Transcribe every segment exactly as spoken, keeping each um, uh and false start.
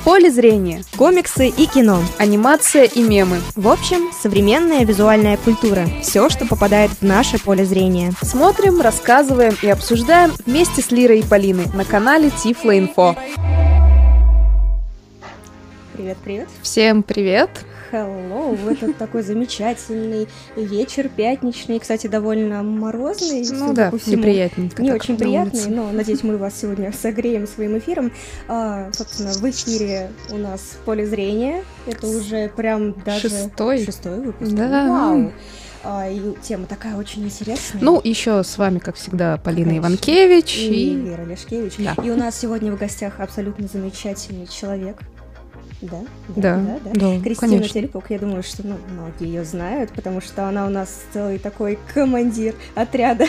поле зрения, комиксы и кино, анимация и мемы. В общем, современная визуальная культура. Все, что попадает в наше поле зрения. Смотрим, рассказываем и обсуждаем вместе с Лирой и Полиной на канале Тифлоинфо. Привет-привет. Всем привет. Hello, в этот такой замечательный вечер, пятничный, кстати, довольно морозный. Ну да, неприятненько. Не очень приятный, но, надеюсь, мы вас сегодня согреем своим эфиром. А, собственно, в эфире у нас поле зрения. Это уже прям даже... Шестой. Шестой выпуск. Да. Вау. А, и тема такая очень интересная. Ну, еще с вами, как всегда, Полина Конечно. Иванкевич и... и... и Лера Лешкевич. Да. И у нас сегодня в гостях абсолютно замечательный человек. Да, да, да, да, да, Кристина конечно. Телепок, я думаю, что ну, многие ее знают, потому что она у нас целый такой командир отряда.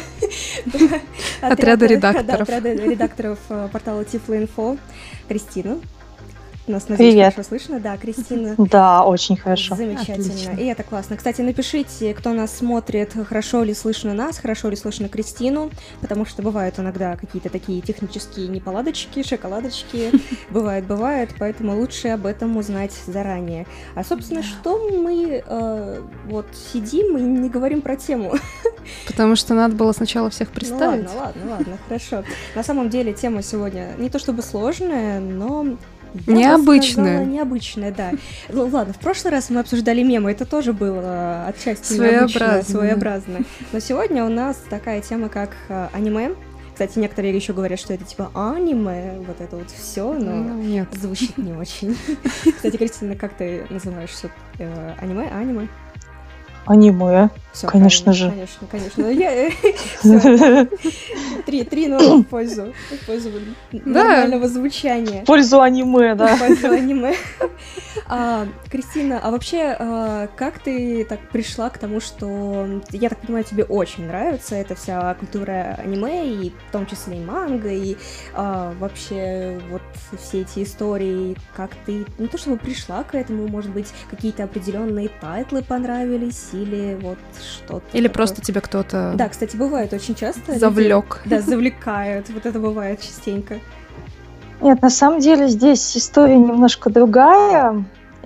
Отряда редакторов. Отряда редакторов портала Тифлоинфо. Кристина. Нас, надеюсь, Привет. хорошо слышно. Да, Кристина. Да, очень хорошо. Замечательно. Отлично. И это классно. Кстати, напишите, кто нас смотрит, хорошо ли слышно нас, хорошо ли слышно Кристину, потому что бывают иногда какие-то такие технические неполадочки, шоколадочки. Бывает, бывает, поэтому лучше об этом узнать заранее. А, собственно, что мы э, вот сидим и не говорим про тему? Потому что надо было сначала всех представить. Ну ладно, ладно, ладно, хорошо. На самом деле тема сегодня не то чтобы сложная, но... Я необычная. Сказала, необычная, да. Ну ладно, в прошлый раз мы обсуждали мемы, это тоже было отчасти своеобразно. необычно, своеобразно. Но сегодня у нас такая тема, как а, аниме. Кстати, некоторые еще говорят, что это типа аниме, вот это вот все, но Ну, нет. звучит не очень. Кстати, Кристина, как ты называешь все э, аниме, аниме? Аниме, Всё, конечно правильно, же. Конечно, конечно. Но я... Всё. Три, три ноль в пользу, в пользу нормального звучания. В пользу аниме, да. В пользу аниме. А, Кристина, а вообще, а, как ты так пришла к тому, что, я так понимаю, тебе очень нравится эта вся культура аниме, и в том числе и манга, и а, вообще вот все эти истории, как ты, не то чтобы пришла к этому, может быть, какие-то определенные тайтлы понравились, или вот что-то Или такое. просто тебя кто-то Да, кстати, бывает очень часто. завлек. Людей, да, завлекают. Вот это бывает частенько. Нет, на самом деле здесь история немножко другая.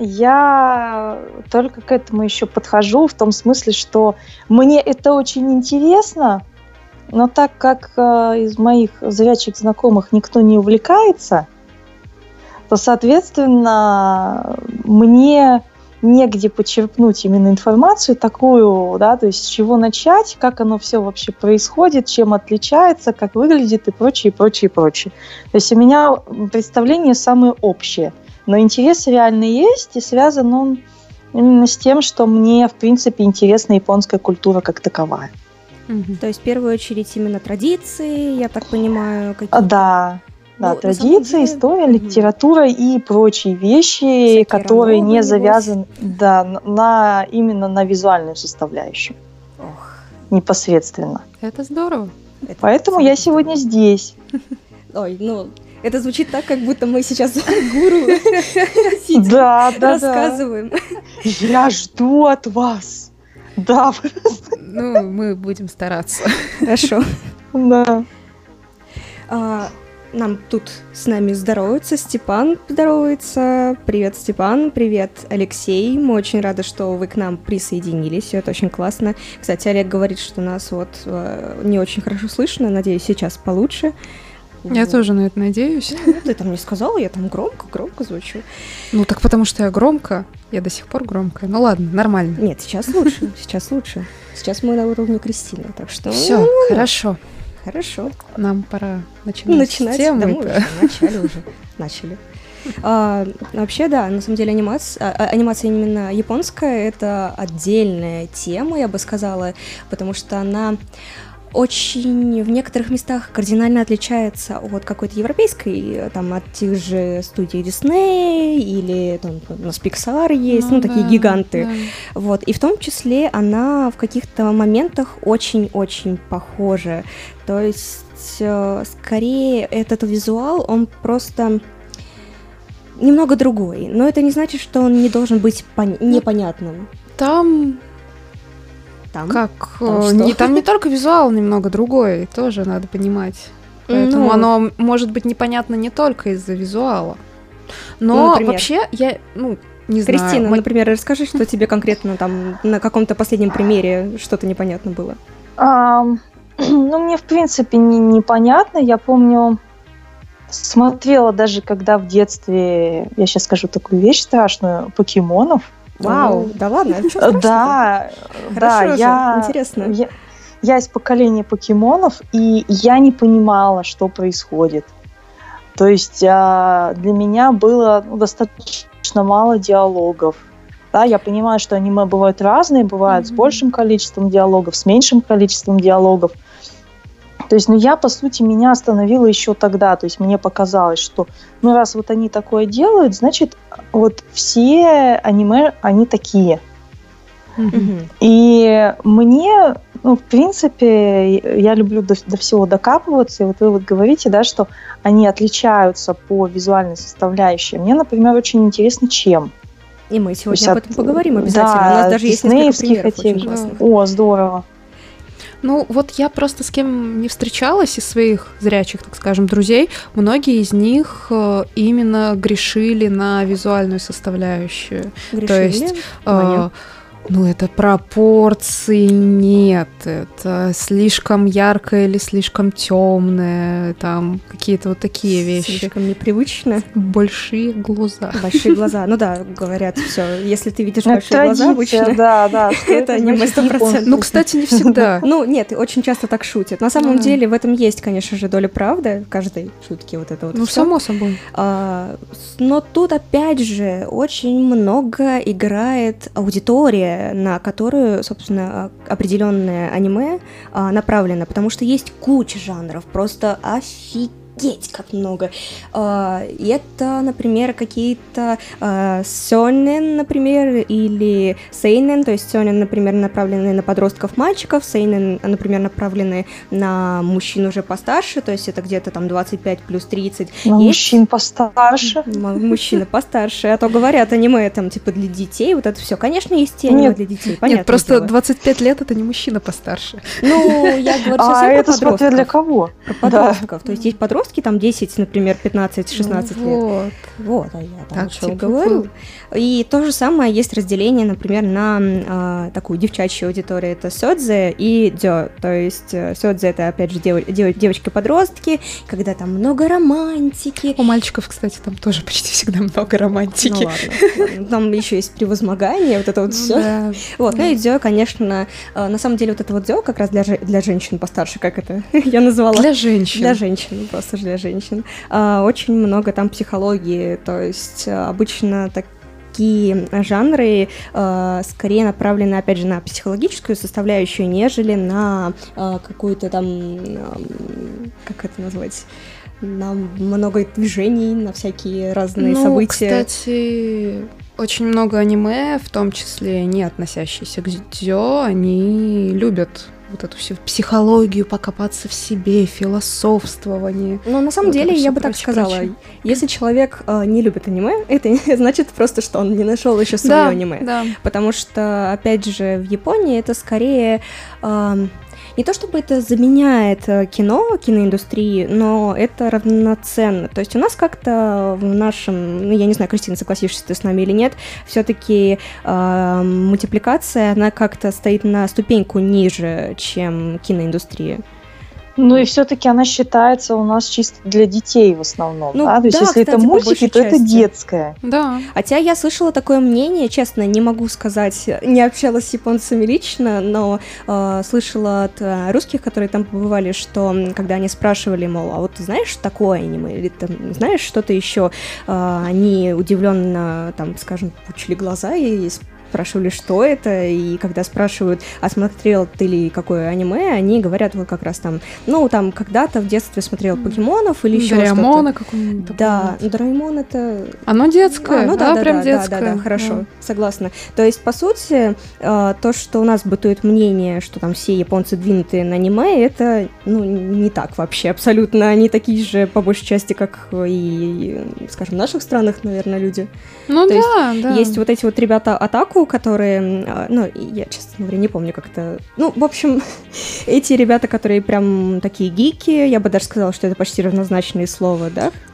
Я только к этому еще подхожу в том смысле, что мне это очень интересно, но так как э, из моих зрячих знакомых никто не увлекается, то, соответственно, мне негде почерпнуть именно информацию такую, да, то есть с чего начать, как оно все вообще происходит, чем отличается, как выглядит и прочее, прочее, прочее. То есть у меня представление самое общее, но интерес реально есть, и связан он именно с тем, что мне, в принципе, интересна японская культура как таковая. Мгм. То есть, в первую очередь, именно традиции, я так понимаю, А, какие-то... Да, да, Ну, на традиции, самом деле, история, мгм. литература и прочие вещи, Всякие которые ранобэ, не небось. завязаны, да, на, на- именно на визуальную составляющую Ох, непосредственно. Это здорово. это Поэтому я абсолютно сегодня здесь. здорово. Ой, ну, это звучит так, как будто мы сейчас гуру сидим, Да, да, да. рассказываем. Я жду от вас. Да, Ну, мы будем стараться. Хорошо. да. А, Нам тут с нами здоровается Степан, здоровается. Привет, Степан, привет, Алексей. Мы очень рады, что вы к нам присоединились, это очень классно. Кстати, Олег говорит, что нас вот э, не очень хорошо слышно, надеюсь, сейчас получше. Я Вот. тоже на это надеюсь. Ну, ты там не сказала, я там громко, громко звучу. Ну, так потому что я громко. Я до сих пор громкая. Ну ладно, нормально. Нет, сейчас лучше, сейчас лучше. Сейчас мы на уровне Кристины, так что... Все, хорошо. Хорошо. Нам пора начинать, Начинать, с темы. да, мы уже начали уже, начали. А, вообще, да, на самом деле анимация, а, анимация именно японская, это отдельная тема, я бы сказала, потому что она очень в некоторых местах кардинально отличается от какой-то европейской, там, от тех же студий Disney или там у нас Pixar есть, ну, такие да, гиганты. да. Вот, и в том числе она в каких-то моментах очень-очень похожа. То есть, э, скорее, этот визуал, он просто немного другой. Но это не значит, что он не должен быть пон- непонятным. Там Там. как? Там э, что? не, там не только визуал немного другой, тоже надо понимать. Поэтому Ну, оно может быть непонятно не только из-за визуала. Но Ну, например? вообще я, ну, не знаю. Кристина, мо- например, расскажи, что тебе конкретно там на каком-то последнем примере что-то непонятно было. Ам, ну, мне, в принципе, не, непонятно. Я помню, смотрела даже, когда в детстве, я сейчас скажу такую вещь страшную, покемонов. Вау, да ладно, ничего страшного. Да, да, Хорошо же, я, интересно. я, я из поколения покемонов, и я не понимала, что происходит. То есть а, для меня было ну, достаточно мало диалогов. Да, я понимаю, что аниме бывают разные, бывают mm-hmm. с большим количеством диалогов, с меньшим количеством диалогов. То есть, ну, я, по сути, меня остановила еще тогда. То есть, мне показалось, что, ну, раз вот они такое делают, значит, вот все аниме, они такие. Mm-hmm. И мне, ну, в принципе, я люблю до, до всего докапываться. И вот вы вот говорите, да, что они отличаются по визуальной составляющей. Мне, например, очень интересно, чем. И мы сегодня есть об от- этом поговорим обязательно. да, У нас даже есть несколько диснеевских примеров этих. очень классных. О, здорово. Ну, вот я просто с кем не встречалась из своих зрячих, так скажем, друзей, многие из них э, именно грешили на визуальную составляющую. Грешили? То есть, Ваня? э, ну, это пропорций нет, это слишком яркое или слишком темное, там какие-то вот такие вещи. Слишком непривычно. Большие глаза. Большие глаза. Ну да, говорят, все. Если ты видишь Это большие глаза традиция, обычно, да, да. что это аниме значит сто процентов. японцы. Ну, кстати, не всегда. Ну, нет, очень часто так шутят. На самом Да. деле в этом есть, конечно же, доля правды в каждой шутке вот это вот Ну, всё. само собой. А, с- но тут, опять же, очень много играет аудитория, на которую, собственно, определенное аниме а, направлено, потому что есть куча жанров, просто офигеть как много. А, и это, например, какие-то а, сёнэн, например, или сейнэн, то есть сёнэн, например, направлены на подростков-мальчиков, сейнэн, например, направлены на мужчин уже постарше, то есть это где-то там двадцать пять плюс тридцать. Ну, Есть- мужчин постарше. М- Мужчина постарше, а то говорят, аниме там типа для детей, вот это все. Конечно, есть и аниме Нет. для детей, понятно. Нет, просто двадцать пять лет это не мужчина постарше. Ну, я говорю А совсем это про смотря подростков. для кого? Про подростков. То есть есть подростки, там десять, например, пятнадцать-шестнадцать лет. Вот. Вот, а я там Так, что типа, говорю. И то же самое есть разделение, например, на а, такую девчачью аудиторию. Это сёдзе и дё. То есть э, сёдзе — это, опять же, дев- дев- девочки-подростки, когда там много романтики. У мальчиков, кстати, там тоже почти всегда много романтики. Ну ладно, ладно. Там еще есть превозмогание, вот это вот Ну все. да. Вот, ну и дзё, конечно, э, на самом деле вот это вот дзё как раз для, же- для женщин постарше, как это я назвала. Для женщин. Для женщин, просто же для женщин. А, очень много там психологии, то есть а, обычно такие жанры а, скорее направлены, опять же, на психологическую составляющую, нежели на а, какую-то там, ам, как это назвать, на много движений, на всякие разные ну, события. кстати, очень много аниме, в том числе не относящиеся к дзё, они любят вот эту всю психологию, покопаться в себе, философствование. Но на самом Вот это деле, всё я бы так прочее, сказала, прочее. если человек э, не любит аниме, это значит просто, что он не нашел еще свое Да, аниме. да. Потому что, опять же, в Японии это скорее эм, не то чтобы это заменяет э, кино, киноиндустрии, но это равноценно. То есть у нас как-то в нашем, ну я не знаю, Кристина, согласишься ты с нами или нет, все-таки э, мультипликация, она как-то стоит на ступеньку ниже, чем киноиндустрия. Ну и все-таки она считается у нас чисто для детей в основном. Ну да? То есть да, если кстати, это по мультики, большей то это части. детское. Да. Хотя я слышала такое мнение, честно, не могу сказать, не общалась с японцами лично, но э, слышала от э, русских, которые там побывали, что м, когда они спрашивали, мол, а вот ты знаешь такое аниме, или там знаешь что-то еще, э, они удивленно, там, скажем, пучили глаза и спрашивали, что это, и когда спрашивают, а смотрел ты ли какое аниме, они говорят вот как раз там, ну, там, когда-то в детстве смотрел покемонов или еще что-то. Дораэмона какого-нибудь. Да, ну, Дораэмон это... Оно детское, А, ну да, да, прям да, детское. Да, да, да, хорошо, Да. согласна. То есть, по сути, э, то, что у нас бытует мнение, что там все японцы двинутые на аниме, это, ну, не так вообще, абсолютно. Они такие же, по большей части, как и, скажем, в наших странах, наверное, люди. Ну То да, да. Есть вот эти вот ребята Атаку, которые, э, ну, я, честно говоря, не помню, как это... Ну, в общем, эти ребята, которые прям такие гики, я бы даже сказала, что это почти равнозначные слова, да?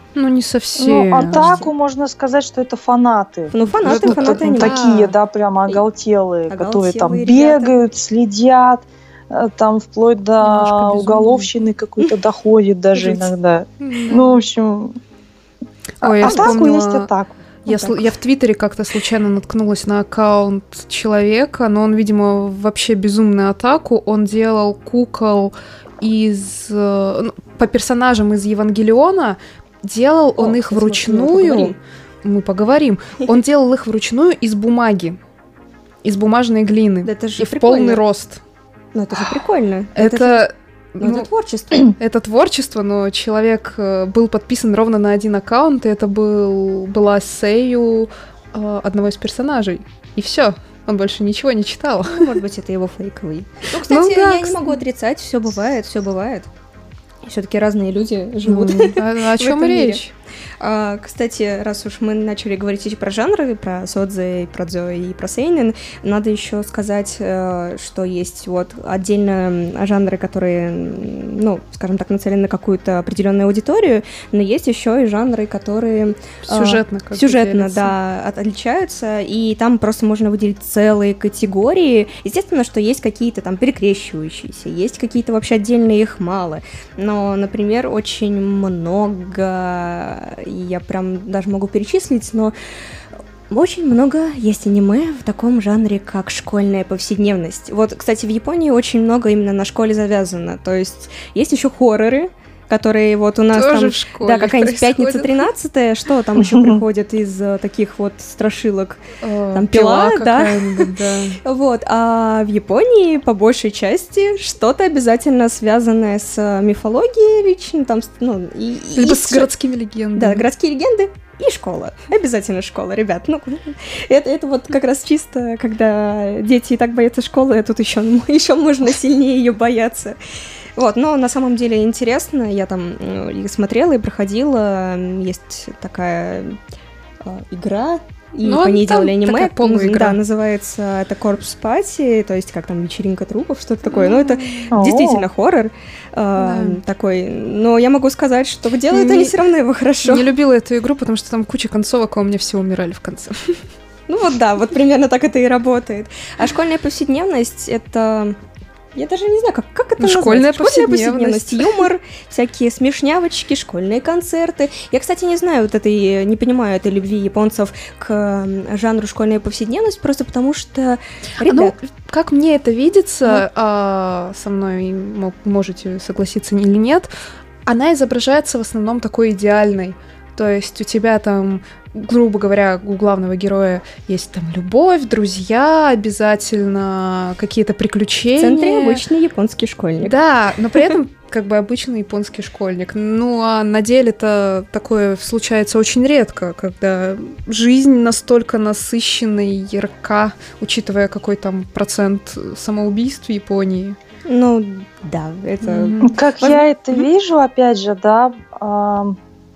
Ну, не совсем. Ну, атаку можно сказать, что это фанаты. Ну, фанаты, это, фанаты ну, аниме. такие, да, прямо оголтелые, Оголтелые которые там ребята. бегают, следят, там вплоть до уголовщины какой-то доходит даже иногда. Ну, в общем, Ой, я атаку вспомнила... есть атаку. Я, Вот сл- я в Твиттере как-то случайно наткнулась на аккаунт человека, но он, видимо, вообще безумную атаку. Он делал кукол из... э, ну, по персонажам из Евангелиона, делал он О, их кстати, мы вручную. поговорим. Мы поговорим. Он делал их вручную из бумаги, из бумажной глины. Да это же И в прикольно. полный рост. Ну, это же прикольно. Это... же- ну, ну, это творчество. это творчество, но человек э, был подписан ровно на один аккаунт, и это был, была сею э, одного из персонажей. И все, он больше ничего не читал. Ну, может быть, это его фейковый. Ну, кстати, Ну да, я не кстати. могу отрицать, все бывает, все бывает. Все-таки разные люди живут. Ну, о, о чем этом мире. речь? А, кстати, раз уж мы начали говорить и про жанры, про содзе, про дзё и про сейнэн, надо еще сказать, э, что есть вот отдельно жанры, которые, ну, скажем так, нацелены на какую-то определенную аудиторию, но есть еще и жанры, которые Сюжетно, как бы сюжетно, делятся. да, от- отличаются, и там просто можно выделить целые категории. Естественно, что есть какие-то там перекрещивающиеся, есть какие-то вообще отдельные, их мало, но, например, очень много, я прям даже могу перечислить, но очень много есть аниме в таком жанре, как школьная повседневность. Вот, кстати, в Японии очень много именно на школе завязано, то есть есть еще хорроры, которые вот у нас Тоже там... в школе Да, какая-нибудь пятница происходит. тринадцатая, что там еще приходит из э, таких вот страшилок? Э, Там пила, да? какая-нибудь, да. Вот, а в Японии по большей части что-то обязательно связанное с мифологией лично, там, с- ну, и... и Либо с- с городскими легендами. Да, городские легенды и школа. Обязательно школа, ребят. Ну, это, это вот как раз чисто, когда дети и так боятся школы, а тут еще, еще можно сильнее ее бояться. Вот, но на самом деле интересно, я там э, и смотрела, и проходила, есть такая э, игра, и Ну, по ней там делали аниме, такая полуигра. да, называется это Corpse Party, то есть как там вечеринка трупов, что-то такое, ну это действительно хоррор э, Да. такой, но я могу сказать, что делают Не- они все равно его хорошо. Не любила эту игру, потому что там куча концовок, а у меня все умирали в конце. Ну вот да, вот примерно так это и работает. А школьная повседневность — это... Я даже не знаю, как, как это Ну, назвать. школьная повседневность. Юмор, всякие смешнявочки, школьные концерты. Я, кстати, не знаю вот этой, не понимаю этой любви японцев к м, жанру школьная повседневность, просто потому что, ребят, Ну, как мне это видится, а, со мной мо- можете согласиться или нет, она изображается в основном такой идеальной. То есть у тебя там, грубо говоря, у главного героя есть там любовь, друзья, обязательно какие-то в приключения. центре обычный японский школьник. Да, но при этом как бы обычный японский школьник. Ну, а на деле-то такое случается очень редко, когда жизнь настолько насыщенна и ярка, учитывая какой там процент самоубийств в Японии. Ну, да, это... Мгм. Как Возможно- я это Мгм. вижу, опять же, да, ам,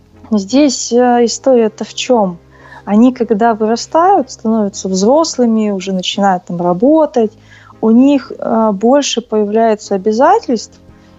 здесь э, история-то в чем? Они, когда вырастают, становятся взрослыми, уже начинают там работать, у них э, больше появляется обязательств,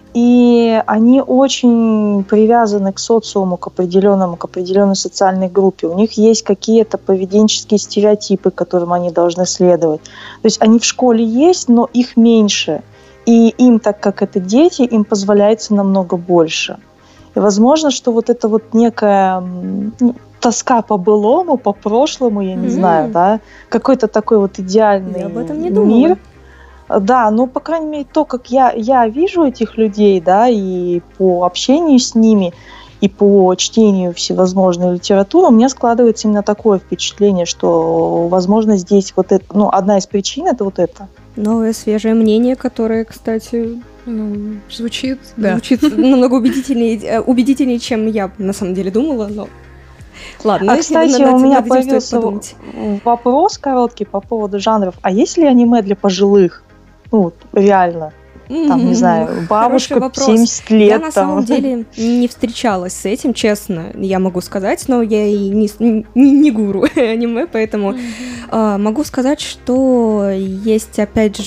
и они очень привязаны к социуму, к определенному, к определенной социальной группе. У них есть какие-то поведенческие стереотипы, которым они должны следовать. То есть они в школе есть, но их меньше. И им, так как это дети, им позволяется намного больше. И возможно, что вот это вот некая м, ну, тоска по былому, по прошлому, я не М. знаю, да, какой-то такой вот идеальный Я об этом не думала. мир. Да, ну, по крайней мере, то, как я, я вижу этих людей, да, и по общению с ними, и по чтению всевозможной литературы, у меня складывается именно такое впечатление, что, возможно, здесь вот это, ну, одна из причин — это вот это. Новое свежее мнение, которое, кстати, Ну, звучит, да. звучит намного убедительнее, э, убедительнее, чем я на самом деле думала, но... Ладно, А, если кстати, над у этим- меня над этим стоит появился подумать. вопрос короткий по поводу жанров. А есть ли аниме для пожилых? Ну, вот, реально. Там, не М, знаю, хороший бабушка вопрос. семьдесят лет. Я на там. самом деле не встречалась с этим, честно, я могу сказать, но я и не, с- не, не гуру аниме, поэтому А, могу сказать, что есть, опять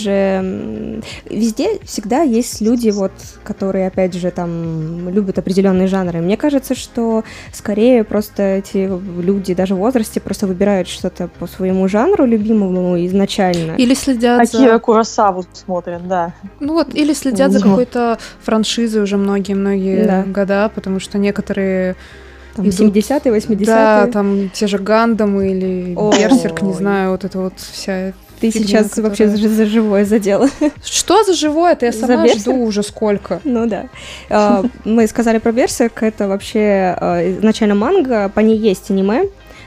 же, везде всегда есть люди, вот, которые, опять же, там, любят определенные жанры. Мне кажется, что скорее просто эти люди даже в возрасте просто выбирают что-то по своему жанру любимому изначально. Или следят за... Акира Куросаву смотрят, да. Ну вот, или следят за какой-то франшизой уже многие-многие да. года, потому что некоторые... Там семидесятые, восьмидесятые. Да, там те же Гандамы или Берсерк, не знаю, вот это вот вся... Ты фигня, сейчас которая... вообще за, за живое задела. Что за живое? Это я сама жду уже сколько. Ну да. Мы сказали про Берсерк, это вообще изначально манга, по ней есть аниме,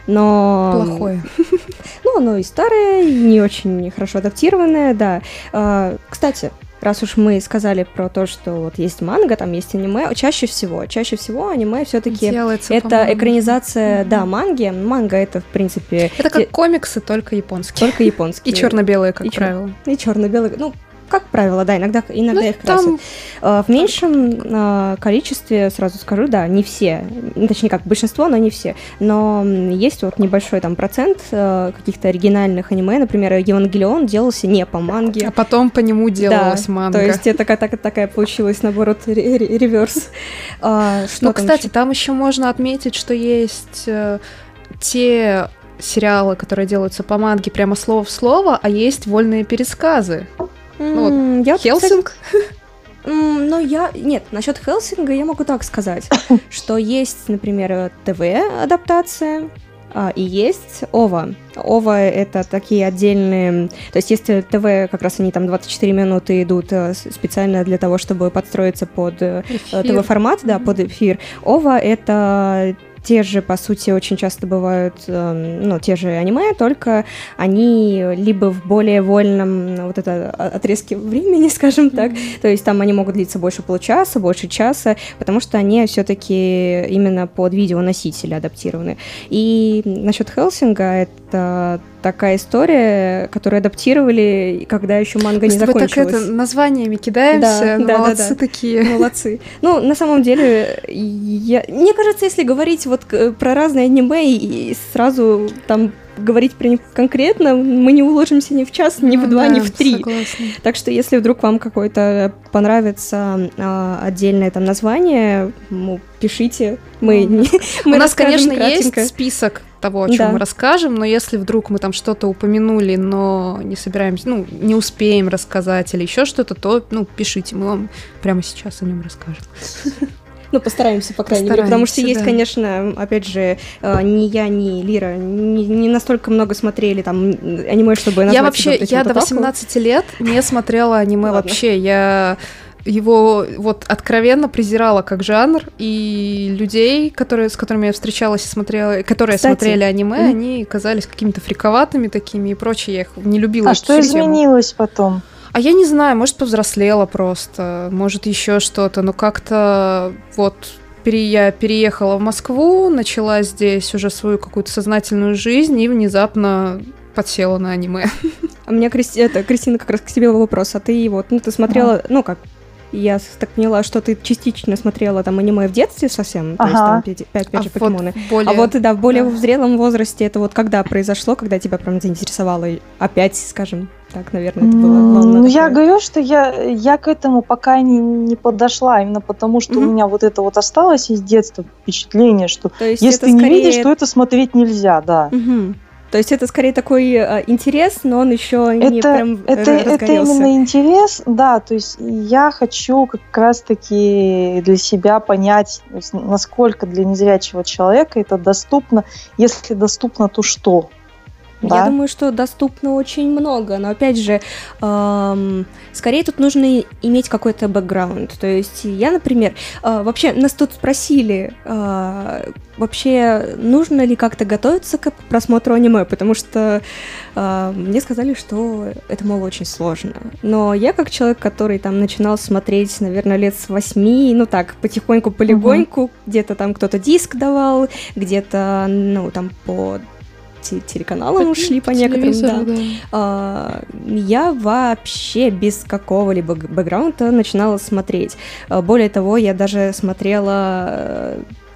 но... Плохое. Ну, оно и старое, и не очень хорошо адаптированное, да. Кстати, раз уж мы сказали про то, что вот есть манга, там есть аниме, чаще всего, чаще всего аниме все-таки это экранизация, mm-hmm. да, манги. Манга это, в принципе... Это как те... комиксы, только японские. Только японские. И черно-белые, как и правило. Чер... И черно-белые, ну, как правило, да, иногда, иногда ну, их красят. Там... В меньшем количестве, сразу скажу, да, не все, точнее как, большинство, но не все, но есть вот небольшой там процент каких-то оригинальных аниме, например, Евангелион делался не по манге. А потом по нему делалась да, манга. То есть это такая, такая получилась, наоборот, реверс. А, ну, кстати, еще? Там еще можно отметить, что есть э, те... сериалы, которые делаются по манге прямо слово в слово, а есть вольные пересказы. Ну, вот, я, Хелсинг? Кстати, ну, я... Нет, насчет Хелсинга я могу так сказать, что есть, например, ТВ-адаптация, а, и есть ОВА. ОВА — это такие отдельные... То есть если ТВ, как раз они там двадцать четыре минуты идут специально для того, чтобы подстроиться под ТВ-формат, да, под эфир. ОВА — это... Те же, по сути, очень часто бывают, э, ну, те же аниме, только они либо в более вольном вот это отрезке времени, скажем так, mm-hmm. то есть там они могут длиться больше получаса, больше часа, потому что они все-таки именно под видеоносители адаптированы. И насчет Хелсинга это такая история, которую адаптировали, когда еще манга не закончилась. Мы так это названиями кидаемся, да, да, молодцы да, да. такие. Молодцы. Ну, на самом деле, я... мне кажется, если говорить вот про разные аниме и сразу там говорить про них конкретно, мы не уложимся ни в час, ни ну, в два, да, ни в три. Согласна. Так что, если вдруг вам какое-то понравится а, отдельное там название, ну, пишите. Мы, ну, не, мы У нас, конечно, кратенько. Есть список того, о чем да. мы расскажем, но если вдруг мы там что-то упомянули, но не собираемся, ну, не успеем рассказать или еще что-то, то, ну, пишите, мы вам прямо сейчас о нем расскажем. Ну, постараемся, по крайней мере, потому что есть, да. конечно, опять же, ни я, ни Лира не, не настолько много смотрели там аниме, чтобы назвать Я вообще, я до восемнадцати лет не смотрела аниме вообще, я его вот откровенно презирала как жанр, и людей, которые, с которыми я встречалась и смотрела, которые Кстати, смотрели аниме, mm-hmm. они казались какими-то фриковатыми такими и прочее, я их не любила. А что изменилось потом? А я не знаю, может, повзрослела просто, может, еще что-то, но как-то вот пере... я переехала в Москву, начала здесь уже свою какую-то сознательную жизнь и внезапно подсела на аниме. А у меня, Кристи... это, Кристина, как раз к тебе вопрос, а ты вот, ну, ты смотрела, а. ну, как, я так поняла, что ты частично смотрела там аниме в детстве совсем, ага. то есть там пять, пять, пять а же покемоны. Вот более... А вот, да, в более да. в зрелом возрасте это вот когда произошло, когда тебя прям заинтересовало опять, скажем, так, наверное, это было главное. Ну, я говорю, что я, я к этому пока не, не подошла, именно потому, что mm-hmm. у меня вот это вот осталось из детства впечатление, что если ты скорее... не видишь, то это смотреть нельзя, да. Mm-hmm. То есть это скорее такой э, интерес, но он еще это, не прям это, разгорелся. Это именно интерес, да, то есть я хочу как раз-таки для себя понять, насколько для незрячего человека это доступно, если доступно, то что? Да? Я думаю, что доступно очень много, но опять же, эм, скорее тут нужно иметь какой-то бэкграунд. То есть я, например, э, вообще нас тут спросили, э, вообще нужно ли как-то готовиться к просмотру аниме, потому что э, мне сказали, что это, мол, очень сложно. Но я как человек, который там начинал смотреть, наверное, лет с восьми, ну так, потихоньку, полегоньку, угу. где-то там кто-то диск давал, где-то, ну, там по... телеканалам ушли по некоторым, да. да. А, я вообще без какого-либо бэкграунда начинала смотреть. Более того, я даже смотрела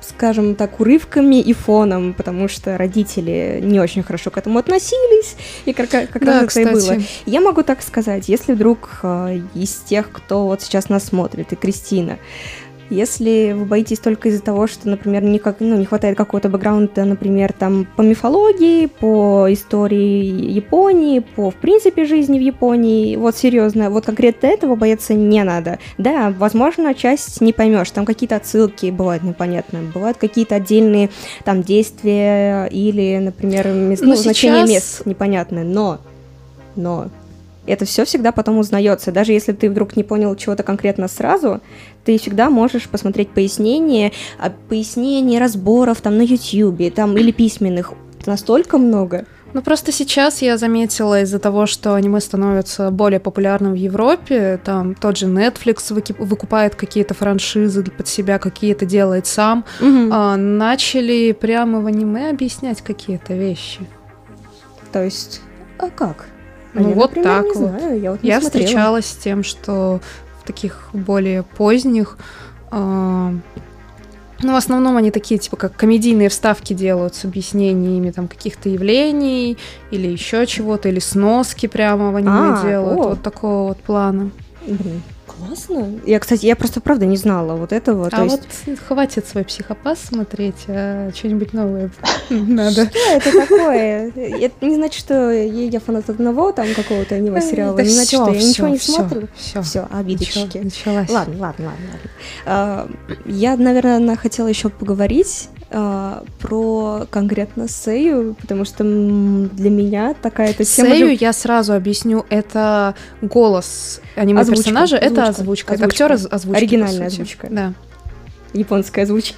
скажем так, урывками и фоном, потому что родители не очень хорошо к этому относились, и как, как Да, раз это и кстати. было. Я могу так сказать, если вдруг э, из тех, кто вот сейчас нас смотрит, и Кристина, если вы боитесь только из-за того, что, например, никак, ну, не хватает какого-то бэкграунда, например, там, по мифологии, по истории Японии, по, в принципе, жизни в Японии, вот серьезно, вот конкретно этого бояться не надо. Да, возможно, часть не поймешь, там какие-то отсылки бывают непонятные, бывают какие-то отдельные там действия или, например, мест, ну, Но значение сейчас- мест непонятное, но, но... Это все всегда потом узнается. Даже если ты вдруг не понял чего-то конкретно сразу, ты всегда можешь посмотреть пояснения, а пояснений, разборов там на Ютьюбе, там или письменных настолько много. Ну, просто сейчас я заметила из-за того, что аниме становится более популярным в Европе, там тот же Netflix выки- выкупает какие-то франшизы под себя, какие-то делает сам, Мгм. а, начали прямо в аниме объяснять какие-то вещи. То есть, а как? А Ну, я, вот например, так не вот. знаю, я вот не Я смотрела. встречалась с тем, что в таких более поздних, а, ну, в основном они такие, типа, как комедийные вставки делают с объяснениями там каких-то явлений или еще чего-то, или сноски прямо в аниме А, делают, о. вот такого вот плана. Блин, классно. Я, кстати, я просто правда не знала вот этого. То А есть... вот хватит свой психопат смотреть, а что-нибудь новое надо. Что это такое? Это не значит, что я, я фанат одного там какого-то аниме-сериала, Да не значит, всё, что я всё, ничего не всё, смотрю. всё. Все, обидочки. Началась. Ладно, ладно, ладно, ладно. А, я, наверное, хотела еще поговорить а, про конкретно Сэю, потому что м, для меня такая-то тема... Сэю, же- я сразу объясню, это голос аниме-персонажа, Озвучка, это озвучка, озвучка, это озвучка. актер оз- озвучки, по Оригинальная сути. озвучка. Да. Японская озвучка.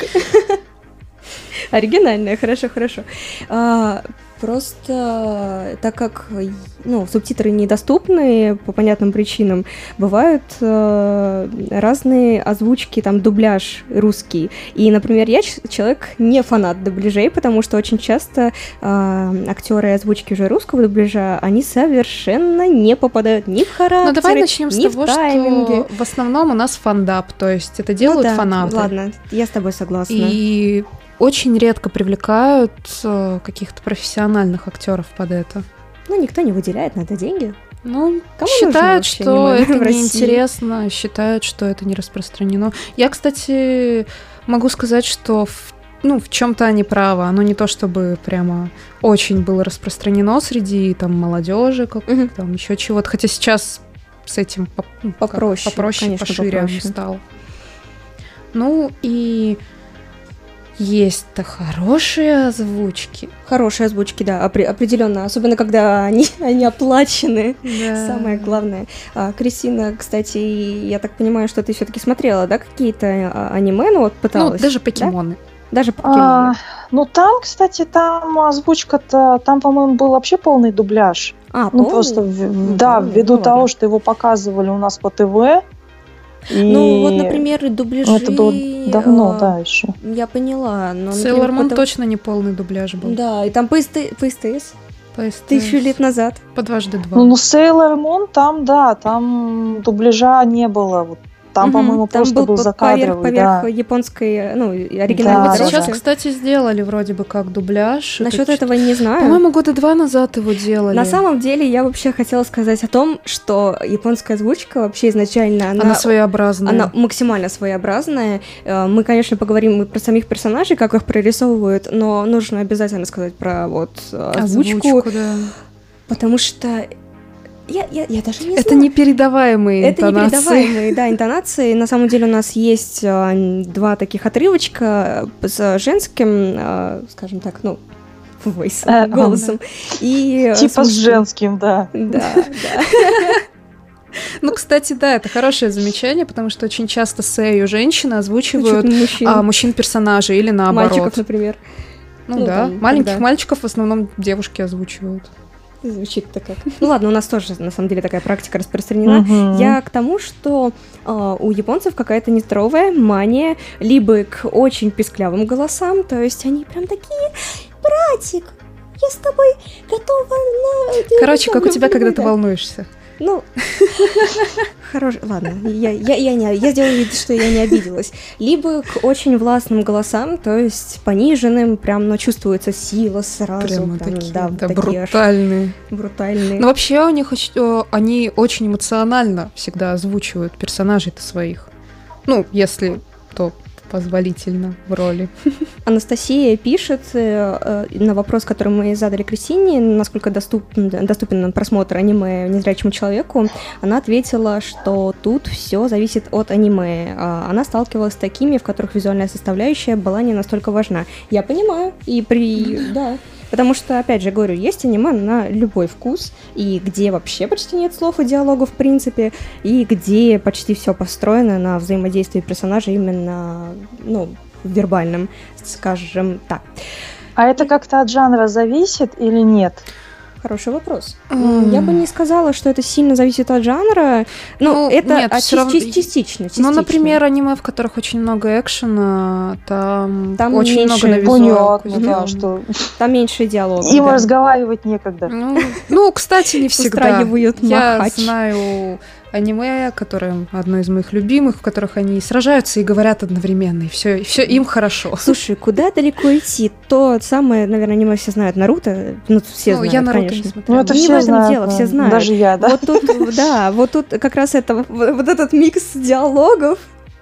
Оригинальная, хорошо, хорошо. А, просто так как ну, субтитры недоступны по понятным причинам, бывают э, разные озвучки, там, дубляж русский. И, например, я ч- человек не фанат дубляжей, потому что очень часто э, актеры озвучки уже русского дубляжа, они совершенно не попадают ни в характер, Ну давай начнем с ни того, в тайминге. что в основном у нас фандап, то есть это Ну делают да, фанаты. ладно, я с тобой согласна. И очень редко привлекают э, каких-то профессиональных актеров под это. Ну, никто не выделяет на это деньги. Ну, Кому нужно считают, вообще что аниме это в России? неинтересно, считают, что это не распространено. Я, кстати, могу сказать, что в, ну, в чем-то они правы. Оно не то чтобы прямо очень было распространено среди там молодежи, как Мгм. там еще чего-то. Хотя сейчас с этим поп- ну, как, Попроще, попроще, конечно, пошире попроще. стало. Ну и есть-то хорошие озвучки. Хорошие озвучки, да, опре- определенно, особенно когда они, они оплачены. Да. Самое главное. А, Кристина, кстати, я так понимаю, что ты все-таки смотрела, да, какие-то а, аниме, ну вот Ну, пыталась. даже да? покемоны. Даже А, покемоны. ну там, кстати, там озвучка-то, там, по-моему, был вообще полный дубляж. А, Ну полный? просто, в- Ну, да, полный, ввиду ну, того, ладно. что его показывали у нас по ТВ. И Ну, вот, например, дубляжи... это было давно, а, да, еще. Я поняла, но... Сейлор например, Мун потом- точно не полный дубляж был. Да, и там по СТ- по СТС По СТС. тысячу лет назад. По дважды два. Ну, ну, Sailor Moon, там, да, там дубляжа не было. Вот, там, Мгм, по-моему, там просто был был по- закадровый, поверх, да. поверх японской, ну, Да, оригинальной да, Вот да. сейчас, дорожки. кстати, сделали вроде бы как дубляж. Насчет Это этого не чё- знаю. По-моему, года два назад его делали. На самом деле, я вообще хотела сказать о том, что японская озвучка вообще изначально, она, Она своеообразная. она максимально своеобразная. Э, Мы, конечно, поговорим и про самих персонажей, как их прорисовывают, но нужно обязательно сказать про вот э, озвучку, да. потому что я, я, я даже не Это знаю. непередаваемые Это интонации. непередаваемые, да, интонации. На самом деле у нас есть э, два таких отрывочка с женским, э, скажем так, ну, войсом, Э, голосом. И, э, Типа с мужским. женским, да. Да, да. Ну, кстати, да, это хорошее замечание, потому что очень часто сэю женщины Ну, озвучивают чё-то мужчин, а, мужчин-персонажей или наоборот. мальчиков, например. Ну, ну, да, там, маленьких когда- мальчиков в основном девушки озвучивают. Звучит-то как. Ну ладно, у нас тоже, на самом деле, такая практика распространена. Мгм. Я к тому, что э, у японцев какая-то нездоровая мания либо к очень писклявым голосам, то есть они прям такие: братик, я с тобой готова на... Короче, как у тебя, когда ты Да. волнуешься. Ну, хорошо, ладно, я, я, я, не, я сделаю вид, что я не обиделась. Либо к очень властным голосам, то есть пониженным, прям, ну, чувствуется сила сразу. Прямо прям, такие, да, да, такие брутальные. Брутальные. Но вообще у них очень, они очень эмоционально всегда озвучивают персонажей-то своих. Ну, если то позволительно в роли. Анастасия пишет э, э, на вопрос, который мы задали Кристине, насколько доступен, доступен просмотр аниме незрячему человеку, она ответила, что тут все зависит от аниме. Она сталкивалась с такими, в которых визуальная составляющая была не настолько важна. Я понимаю, и при... да. Потому что, опять же, говорю, есть аниме на любой вкус, и где вообще почти нет слов и диалогов в принципе, и где почти все построено на взаимодействии персонажей именно, ну, вербальном, скажем так. А это как-то от жанра зависит или нет? Хороший вопрос. Mm. Я бы не сказала, что это сильно зависит от жанра, но ну, это нет, а, части- равно... частично, частично. Ну, например, аниме, в которых очень много экшена, там, там очень меньше... много на визуал. Понятно, да, что... Там меньше диалогов. Им да. разговаривать некогда. Ну, ну, кстати, не всегда. Устраивают Я махач. знаю аниме, которое одно из моих любимых, в которых они сражаются и говорят одновременно, и все, и все им хорошо. Слушай, куда далеко идти? То самое, наверное, аниме все знают, Наруто, ну, все ну, знают, я Наруто конечно. не смотрела. Ну, это не все в этом знают, дело, да. все знают. Даже я, да? Вот тут, да, вот тут как раз это, вот этот микс диалогов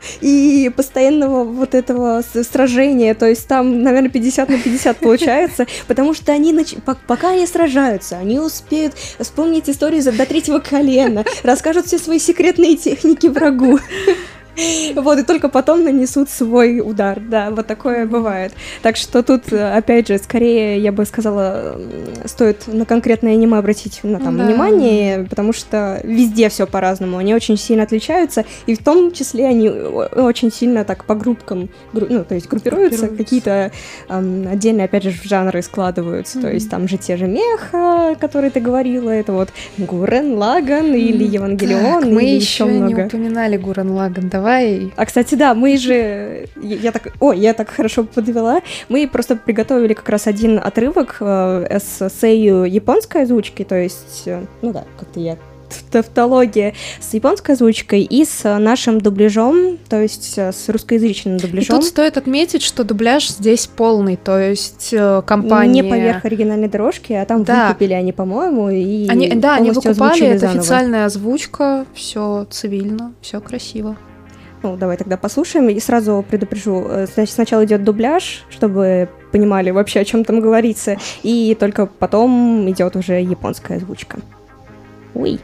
и постоянного вот этого сражения, то есть там, наверное, пятьдесят на пятьдесят получается, потому что они, нач... пока они сражаются, они успеют вспомнить историю до третьего колена, расскажут все свои секретные техники врагу. Вот, и только потом нанесут свой удар, да, вот такое бывает. Так что тут, опять же, скорее, я бы сказала, стоит на конкретное аниме обратить ну, там, да. внимание, потому что везде все по-разному, они очень сильно отличаются, и в том числе они очень сильно так по группкам, ну, то есть группируются, группируются. Какие-то эм, отдельные, опять же, в жанры складываются, mm-hmm. то есть там же те же меха, которые ты говорила, это вот Гуррен Лаганн mm-hmm. или Евангелион, так, или мы еще много. Мы еще не упоминали Гуррен Лаганн, давай. А, кстати, да, мы же... Я, я так... Ой, я так хорошо подвела. Мы просто приготовили как раз один отрывок э, с эссею японской озвучки, то есть... Э, ну да, как-то я... тавтология с японской озвучкой и с нашим дубляжом, то есть с русскоязычным дубляжом. И тут стоит отметить, что дубляж здесь полный, то есть компания... Не поверх оригинальной дорожки, а там да. выкупили они, по-моему, и они, да, они выкупали, это заново. Официальная озвучка, все цивильно, все красиво. Ну, давай тогда послушаем. И сразу предупрежу, значит, сначала идет дубляж, чтобы понимали вообще, о чем там говорится, и только потом идет уже японская озвучка. Ой.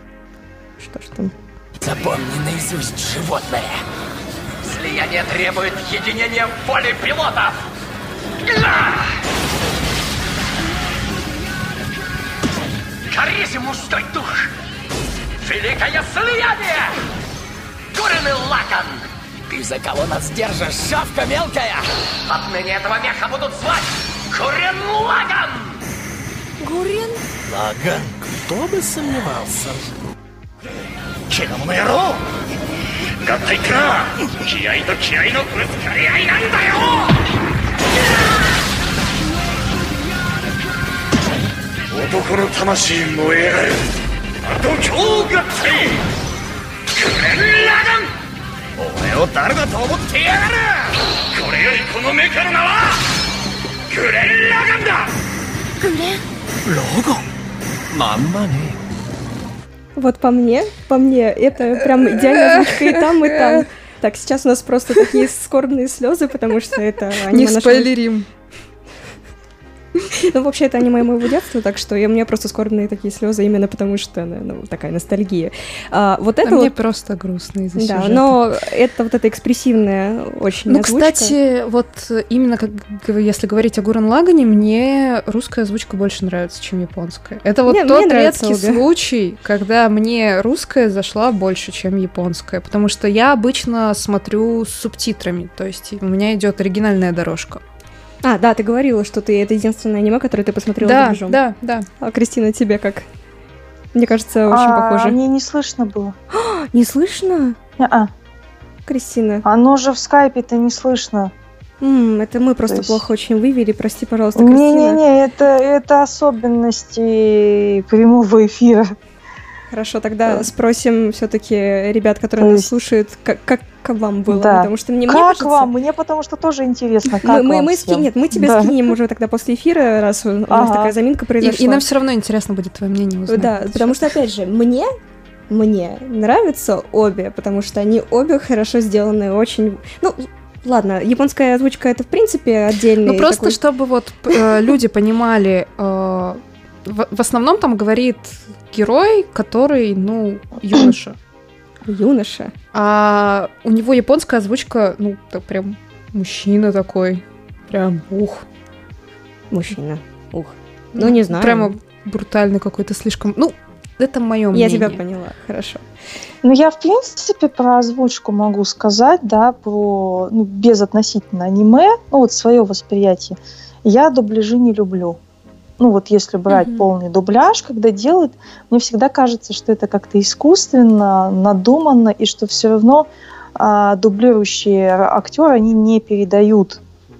Что ж там? Запомни наизусть, животное. Слияние требует единения воли пилотов. Харизм мужской душ. Великое слияние. Гуррен Лаганн! Ты за кого нас держишь, шавка мелкая? Отныне этого меха будут звать Гуррен Лаганн! Гуррен? Лаганн? Кто бы сомневался? Киномэро! Гатайка! Киай то киай но бускариай нанда йо! Отоко no tamashii moegaru! Ato kyou gattai! Gurren Лаганн! 俺を誰だと思ってやがる! これよりこのメカの名はグレン・ラガンだ! グレン? ラガン? まんまね. Вот по мне, по мне, это прям идеальная озвучка и там, и там. Так, сейчас у нас просто такие скорбные слезы, потому что это аниме... Не спойлерим. Ну, вообще, это аниме моего детства, так что я, у меня просто скорбные такие слезы именно потому, что ну, такая ностальгия. А, вот это а вот... мне просто грустно из-за да, сюжета. Но это вот эта экспрессивная очень Ну, озвучка. кстати, вот именно как, если говорить о Гуррен Лаганне, мне русская озвучка больше нравится, чем японская. Это вот не, тот редкий случай, когда мне русская зашла больше, чем японская, потому что я обычно смотрю с субтитрами, то есть у меня идет оригинальная дорожка. А, да, ты говорила, что ты это единственное аниме, которое ты посмотрела да, дубляжом. Да, да, да. А, Кристина, тебе как? Мне кажется, очень а, похоже. Мне не слышно было. Не слышно? Не-а. Кристина. Оно же в скайпе-то не слышно. М, это мы просто есть... плохо очень вывели, прости, пожалуйста, Кристина. Не-не-не, это, это особенности прямого эфира. Хорошо, тогда Да. спросим все-таки ребят, которые То нас есть- слушают, как, как, как вам было, Да. потому что мне, мне Как кажется... вам? Мне потому что тоже интересно, как Мы, мы, вам мы всем? ски- Нет, мы тебе Да. скинем уже тогда после эфира, раз у нас Ага. такая заминка И, произошла. и нам все равно интересно будет твое мнение узнать. Да, потому что, опять же, мне, мне нравятся обе, потому что они обе хорошо сделаны, очень... Ну, ладно, японская озвучка — это, в принципе, отдельный Ну, просто такой- чтобы вот э, люди понимали, э, в, в основном там говорит герой, который, ну, юноша. юноша. А у него японская озвучка, ну, так прям мужчина такой. Прям, ух. Мужчина. Ух. Ну, не знаю. Прямо брутальный какой-то слишком. Ну, это мое мнение. Я тебя поняла, хорошо. Ну, я, в принципе, про озвучку могу сказать, да, про, ну, безотносительно аниме, ну, вот свое восприятие. Я дубляжи не люблю. Ну, вот если брать Мгм. полный дубляж, когда делают, мне всегда кажется, что это как-то искусственно, надуманно, и что все равно а, дублирующие актеры, они не передают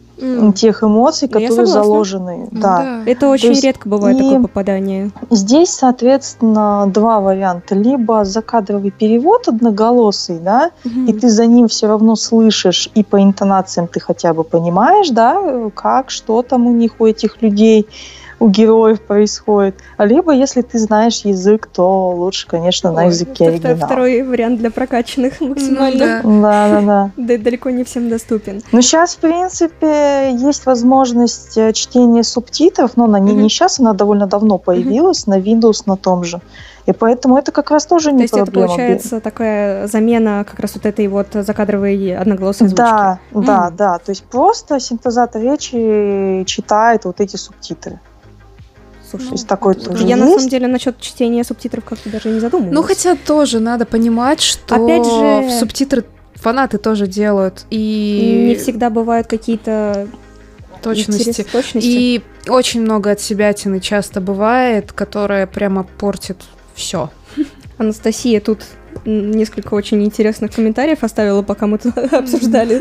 М. тех эмоций, Ну, я которые согласна. заложены. Ну Да. Это очень есть редко бывает и- такое попадание. Здесь, соответственно, два варианта. Либо закадровый перевод одноголосый, да, и ты за ним все равно слышишь, и по интонациям ты хотя бы понимаешь, да, как, что там у них, у этих людей, у героев происходит. А либо, если ты знаешь язык, то лучше, конечно, на Ой, языке это втор- оригинала. Второй вариант для прокачанных максимально. Ну Да, да, да. Да, далеко не всем доступен. Ну, сейчас, в принципе, есть возможность э, чтения субтитров, но она не, Мгм. не сейчас, она довольно давно появилась, на Windows, на том же. И поэтому это как раз тоже То не есть это проблема. получается такая замена как раз вот этой вот закадровой одноголосой озвучки. Да, да, М. да. То есть просто синтезатор речи читает вот эти субтитры. Слушай, То есть такое да. тоже я на есть. самом деле насчет чтения субтитров как-то даже не задумывалась. Ну, хотя тоже надо понимать, что Опять же- субтитры фанаты тоже делают. И не всегда бывают какие-то точности. интерес- точности. И очень много отсебятины часто бывает, которая прямо портит все. Анастасия тут м, несколько очень интересных комментариев оставила, пока мы тут обсуждали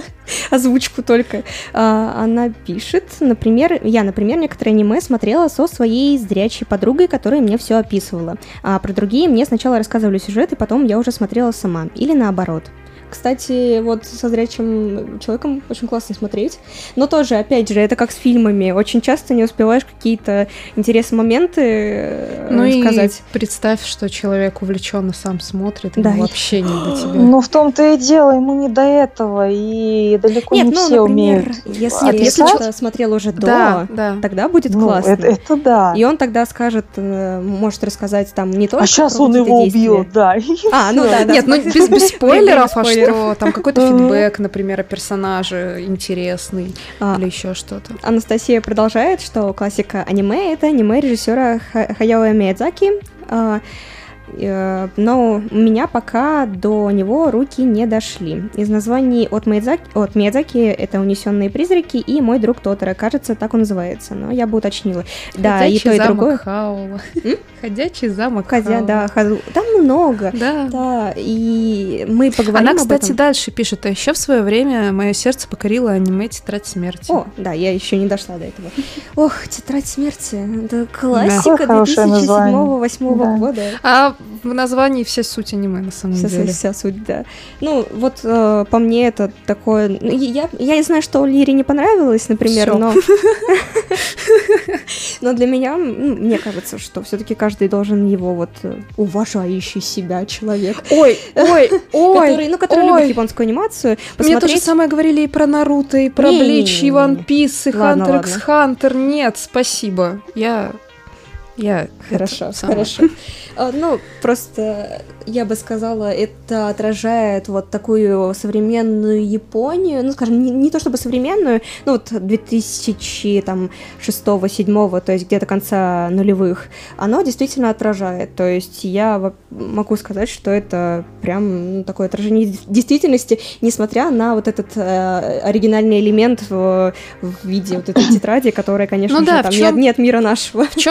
озвучку только. А, Она пишет, например, я, например, некоторые аниме смотрела со своей зрячей подругой, которая мне все описывала. А про другие мне сначала рассказывали сюжет, и потом я уже смотрела сама. Или наоборот. Кстати, вот со зрячим человеком очень классно смотреть. Но тоже, опять же, это как с фильмами. Очень часто не успеваешь какие-то интересные моменты э, Ну и сказать. представь, что человек увлеченно сам смотрит, ему Да, и- вообще не до тебя. Ну, в том-то и дело, ему не до этого, и далеко Нет, не ну, все например, умеют если, Нет, если описать. кто-то смотрел уже до, Да, да. тогда будет Ну, классно. это, это да. И он тогда скажет, э, может рассказать там не только А сейчас про он какие-то его действия. убил, да. А, ну да, да. Нет, ну без, без спойлеров, а спойлеров. что там какой-то фидбэк, например, о персонаже интересный А, или еще что-то. Анастасия продолжает, что классика аниме — это аниме режиссера Ха- Хаяо Миядзаки. А, э, но у меня пока до него руки не дошли. Из названий от Миядзаки, от Миядзаки это «Унесенные призраки» и «Мой друг Тоторо». Кажется, так он называется, но я бы уточнила. Да, и Ходячий то, и замок другое. Хаула. М? Ходячий замок Хотя, Хаула. да, Хазу- там много. Да. Да, и мы поговорим Она, об кстати, этом. дальше пишет, а еще в свое время мое сердце покорило аниме «Тетрадь смерти». О, да, я еще не дошла до этого. Ох, «Тетрадь смерти» — это классика Какое хорошее две тысячи седьмого-две название. тысячи восьмого Да. года. А в названии вся суть аниме, на самом Вся, деле. вся суть, да. Ну, вот э, по мне это такое... ну, Я, я не знаю, что Лире не понравилось, например, Всё. но... Но для меня, ну, мне кажется, что все-таки каждый должен его вот э, уважающий себя человек, Ой, ой, ой, который, ну, который ой. любит японскую анимацию, Мне то же посмотреть... самое говорили и про Наруто, и про Не-не-не-не-не. Блич, и Ван Пис, и Ладно, Хантер икс ладно. Хантер. Нет, спасибо. Я... Я... Хорошо, это самое. хорошо. А, Ну, просто я бы сказала, это отражает вот такую современную Японию, ну, скажем, не, не то чтобы современную, ну, вот две тысячи шестого-седьмого, то есть где-то конца нулевых, оно действительно отражает. То есть я во- могу сказать, что это прям ну, такое отражение дес- действительности, несмотря на вот этот э, оригинальный элемент в, в виде вот этой тетради, которая, конечно Ну же, да, в там чём- нет, нет мира нашего. В чем суть с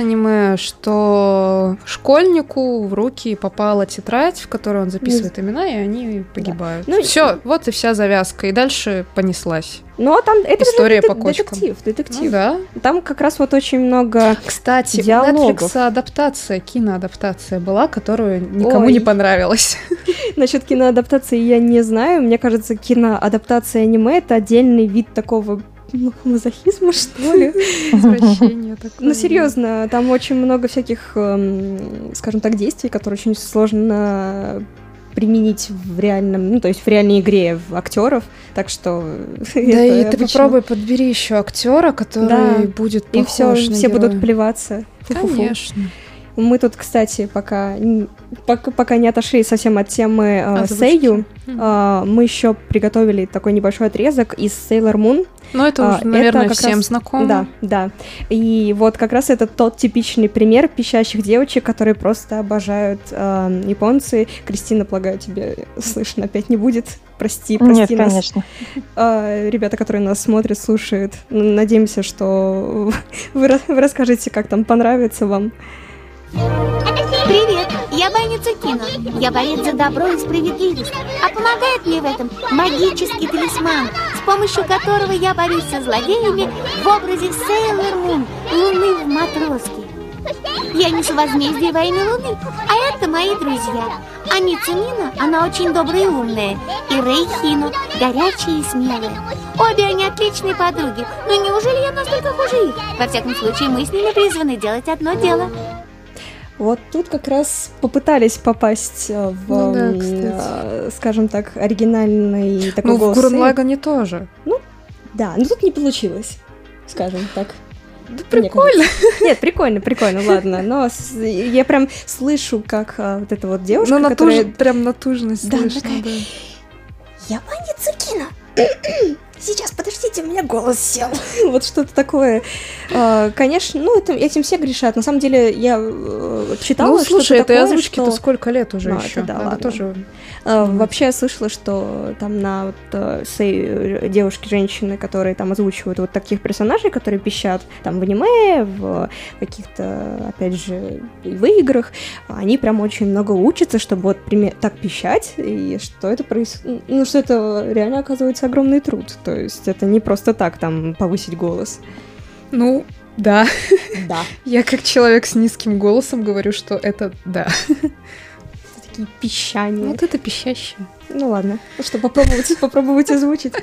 аниме, что школьнику в руки попала тетрадь, в которой он записывает имена, и они погибают. Да. Ну, все, и... вот и вся завязка. И дальше понеслась. Ну, а там это история же по кочкам. Детектив, детектив. Ну, да. Там как раз вот очень много Кстати, диалогов. у Netflix адаптация, киноадаптация была, которую никому Ой. не понравилась. Насчет киноадаптации я не знаю. Мне кажется, киноадаптация аниме — это отдельный вид такого мазохизма, что ли? Извращение такое. Ну, серьезно, там очень много всяких, скажем так, действий, которые очень сложно применить в реальном, ну, то есть в реальной игре в актеров, так что... Да, и обычно... ты попробуй подбери еще актера, который да. будет похож и все, на все героя. Будут плеваться. Конечно. Мы тут, кстати, пока, пока, пока не отошли совсем от темы э, Сэйю, э, мы еще приготовили такой небольшой отрезок из Sailor Moon. Ну, это уже, э, наверное, это всем раз, знакомо. Да, да. И вот как раз это тот типичный пример пищащих девочек, которые просто обожают э, японцы. Кристина, полагаю, тебе слышно опять не будет. Прости, прости Нет, нас. конечно. Э, ребята, которые нас смотрят, слушают, надеемся, что вы, вы расскажете, как там понравится вам. Привет, я бойница Кина. Я борец за добро и справедливость. А помогает мне в этом магический талисман, с помощью которого я борюсь со злодеями в образе Sailor Moon, Луны в матроске. Я несу возмездие во имя Луны, а это мои друзья. Амица Нина, она очень добрая и умная, и Рэй Хину, горячая и смелая. Обе они отличные подруги, но неужели я настолько хуже их? Во всяком случае, мы с ними призваны делать одно дело. Вот тут как раз попытались попасть в, ну, да, э, скажем так, оригинальный такой ну, голос. Ну, в Гуррен Лагане тоже. Ну, да, но тут не получилось, скажем так. Да прикольно. Нет, прикольно, прикольно, ладно. Но с, я прям слышу, как а, вот эта вот девушка, ну, которая... натуж... прям натужность да, слышно, такая... да. Я бойница Кина. Сейчас, подождите, у меня голос сел. Вот что-то такое. А, конечно, ну, это, этим все грешат. На самом деле, я э, читала, ну, слушай, что-то этой такое, озвучки-то что... сколько лет уже ну, еще? Да, Надо ладно. тоже... А, mm. Вообще, я слышала, что там на вот, э, сей, девушки, женщины, которые там озвучивают вот таких персонажей, которые пищат там в аниме, в каких-то, опять же, в играх, они прям очень много учатся, чтобы вот пример, так пищать, и что это происходит... Ну, что это реально оказывается огромный труд. То есть это не просто так там повысить голос. Ну, да. Да. Я как человек с низким голосом говорю, что это да. Такие пищания. Вот это пищащее. Ну ладно. Ну что, попробовать, попробовать озвучить.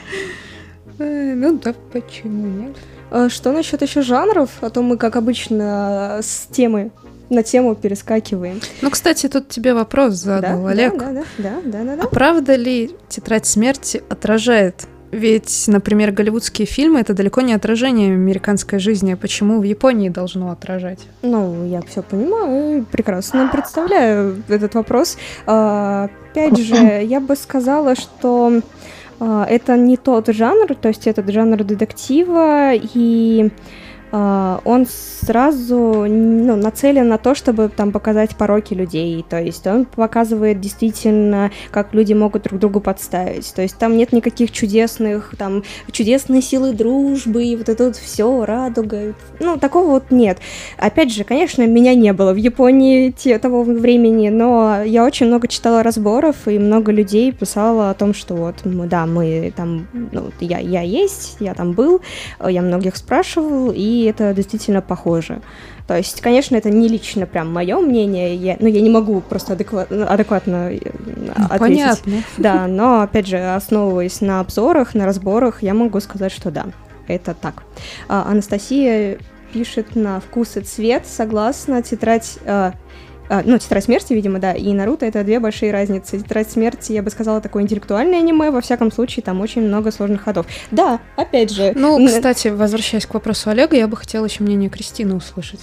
Ну да, почему нет? Что насчет еще жанров? А то мы, как обычно, с темы на тему перескакиваем. Ну, кстати, тут тебе вопрос задал, да, Олег. Да, да, да, да, да, да. А правда ли «Тетрадь смерти» отражает? Ведь, например, голливудские фильмы — это далеко не отражение американской жизни. А почему в Японии должно отражать? Ну, я все понимаю, прекрасно представляю этот вопрос. А, опять же, я бы сказала, что а, это не тот жанр, то есть этот жанр детектива, и а, он сразу ну, нацелен на то, чтобы там показать пороки людей, то есть он показывает действительно, как люди могут друг другу подставить, то есть там нет никаких чудесных, там, чудесной силы дружбы, и вот это вот все, радуга, ну, такого вот нет. Опять же, конечно, меня не было в Японии те, того времени, но я очень много читала разборов, и много людей писало о том, что вот, мы, да, мы там, ну, я, я есть, я там был, я многих спрашивал, и это действительно похоже. То есть, конечно, это не лично прям мое мнение, я, ну, я не могу просто адекватно, адекватно ну, ответить. Понятно. Да, но, опять же, основываясь на обзорах, на разборах, я могу сказать, что да, это так. А, Анастасия пишет на «Вкус и цвет», согласна, тетрадь... А, а, ну, «Тетрадь смерти», видимо, да, и «Наруто» — это две большие разницы. «Тетрадь смерти», я бы сказала, такое интеллектуальное аниме, во всяком случае, там очень много сложных ходов. Да, опять же... Ну, кстати, возвращаясь к вопросу Олега, я бы хотела еще мнение Кристины услышать.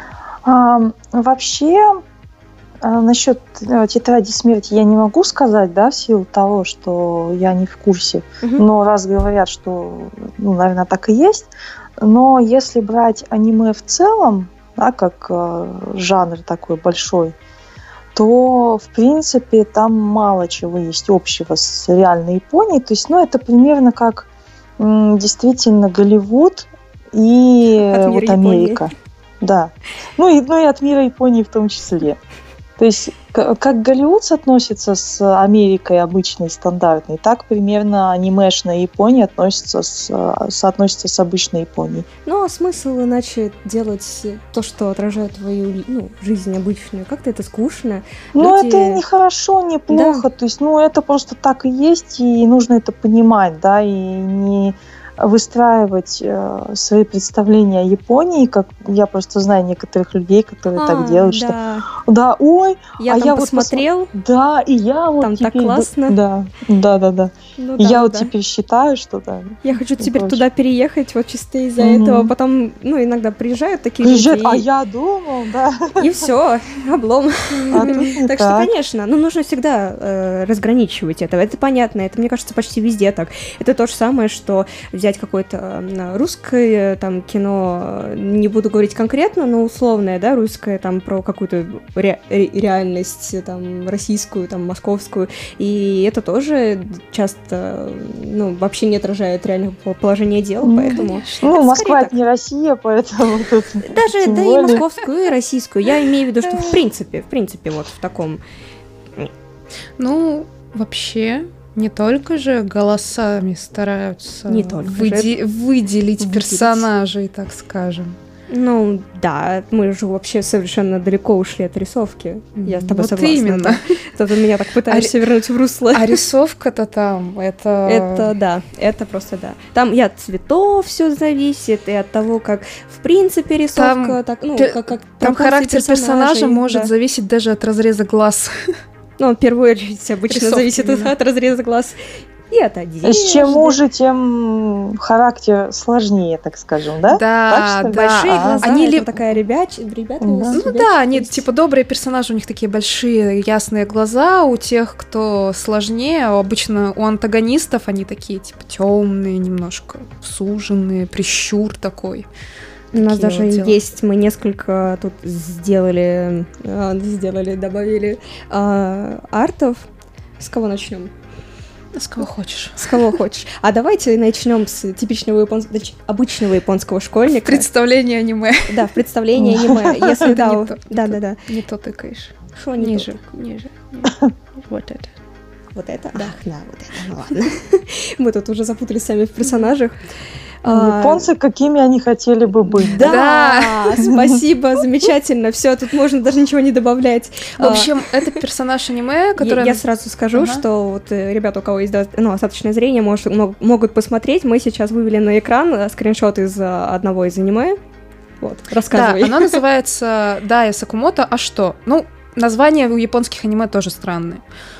А, вообще, а, насчет а, «Тетради смерти» я не могу сказать, да, в силу того, что я не в курсе. Угу. Но раз говорят, что, ну, наверное, так и есть. Но если брать аниме в целом, да, как э, жанр такой большой, то, в принципе, там мало чего есть общего с реальной Японией. То есть, ну, это примерно как м, действительно Голливуд и вот Америка. да. Ну и, ну и от мира Японии в том числе. То есть, как Голливуд относится с Америкой обычной, стандартной, так примерно анимешная Япония относится с, соотносится с обычной Японией. Ну, а смысл иначе делать то, что отражает твою, ну, жизнь обычную? Как-то это скучно. Ну, Люди... это не хорошо, не плохо. Да. То есть, ну, это просто так и есть, и нужно это понимать, да, и не выстраивать э, свои представления о Японии, как я просто знаю некоторых людей, которые а, так делают, да. что да, ой, я а там я посмотрел, вот посмотрел, да, и я вот там теперь, так классно, да, да, да, да, ну, и да, я да. вот теперь считаю, что да. Я хочу теперь прочее. Туда переехать вот чисто из-за угу. этого, потом, ну, иногда приезжают такие Приезжают, люди, а и... я думал, да. И все, облом. А так, так что, конечно, ну, нужно всегда э, разграничивать это. Это понятно, это, мне кажется, почти везде так. Это то же самое, что взять какое-то э, русское там кино, не буду говорить конкретно, но условное, да, русское, там, про какую-то ре- реальность, там, российскую, там, московскую. И это тоже часто, ну, вообще не отражает реального положения дел, ну, поэтому... Ну, Москва — это не Россия, поэтому... Даже, да и московскую, и российскую. Я имею в виду, что в принципе, в принципе, вот в таком... Ну, вообще, не только же голосами стараются не только выде- же. выделить, выделить персонажей, так скажем. Ну, да, мы же вообще совершенно далеко ушли от рисовки. Я с тобой вот согласна. именно. Да. Ты меня так пытаешься а вернуть в русло. А рисовка-то там, это... Это, да, это просто да. Там и от цветов все зависит, и от того, как, в принципе, рисовка... Там, так, ну, пер... как, как там характер персонажа может да. зависеть даже от разреза глаз. Ну, в первую очередь, обычно Рисовки зависит именно. от разреза глаз. И от одежды. С чем уже, тем характер сложнее, так скажем, да? Да, так, да. Большие а, глаза, они это ли... такая ребят, ребята. Да. Ну ребят, да, они есть... типа добрые персонажи, у них такие большие ясные глаза, у тех, кто сложнее, обычно у антагонистов они такие типа темные, немножко суженные, прищур такой. У нас даже вот дела. есть, мы несколько тут сделали, а, сделали, добавили а, артов. С кого начнем? С кого хочешь. С кого хочешь. А давайте начнем с типичного японского, обычного японского школьника. Представление аниме. Да, в представлении аниме. Если да, да, да, да. Не то тыкаешь. Шо не Ниже, то? ниже. Вот это. Вот это? Да, да, вот это. Ну ладно. Мы тут уже запутались сами в персонажах. Японцы, какими они хотели бы быть. Да, да. Спасибо, замечательно. Все, тут можно даже ничего не добавлять. В общем, это персонаж аниме, который... Я, я сразу скажу, ага. что вот ребята, у кого есть ну, остаточное зрение, может, могут посмотреть. Мы сейчас вывели на экран скриншот из одного из аниме. Вот, рассказывай. Да, оно называется Дая Сакумото. А что? Ну, названия у японских аниме тоже странные.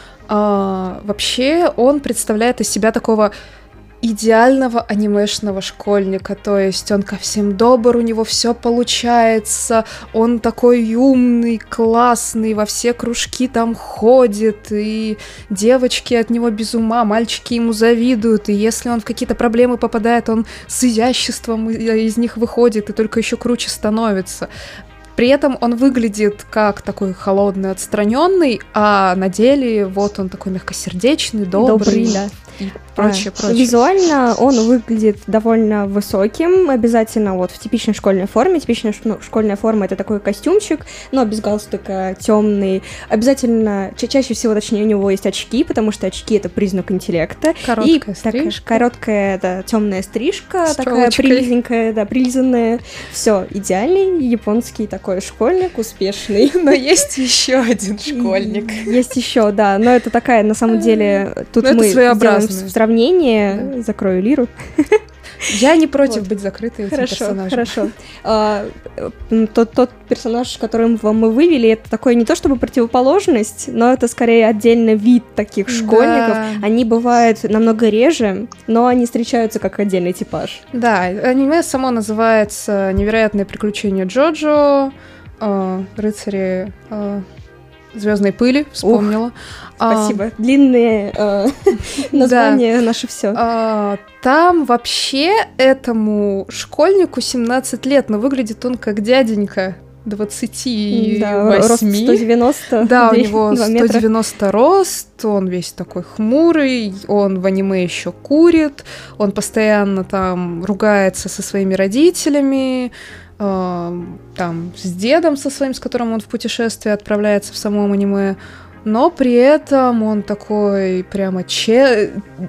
А, вообще, он представляет из себя такого идеального анимешного школьника, то есть он ко всем добр, у него все получается, он такой умный, классный, во все кружки там ходит, и девочки от него без ума, мальчики ему завидуют, и если он в какие-то проблемы попадает, он с изяществом из них выходит и только еще круче становится. При этом он выглядит как такой холодный, отстраненный, а на деле вот он такой мягкосердечный, добрый, добрый да. и прочее, а, прочее. Визуально он выглядит довольно высоким, обязательно вот в типичной школьной форме. Типичная ну, школьная форма — это такой костюмчик, но без галстука, темный. Обязательно, ча- чаще всего, точнее, у него есть очки, потому что очки — это признак интеллекта. Короткая и стрижка. Так, короткая, да, темная стрижка, с такая челочкой. прилизенькая, да, прилизанная. Все, идеальный японский такой школьник, успешный. Но есть еще один школьник. Есть еще, да, но это такая, на самом деле, тут мы сделаем сравнение. Да. Закрою Лиру. Я не против вот. быть закрытой этим хорошо, персонажем. Хорошо, а, тот, тот персонаж, которым вам мы вывели, это такой не то чтобы противоположность, но это скорее отдельный вид таких школьников. Да. Они бывают намного реже, но они встречаются как отдельный типаж. Да, аниме само называется «Невероятные приключения Джоджо», э, «Рыцари э, звездной пыли», вспомнила. Ух, спасибо. А, длинные э, названия да. Наше все. А, там вообще этому школьнику семнадцать лет, но выглядит он как дяденька двадцать восемь. Да, рост сто девяносто. Да, у него сто девяносто рост, он весь такой хмурый, он в аниме еще курит, он постоянно там ругается со своими родителями, э, там с дедом со своим, с которым он в путешествие отправляется в самом аниме, но при этом он такой прямо че...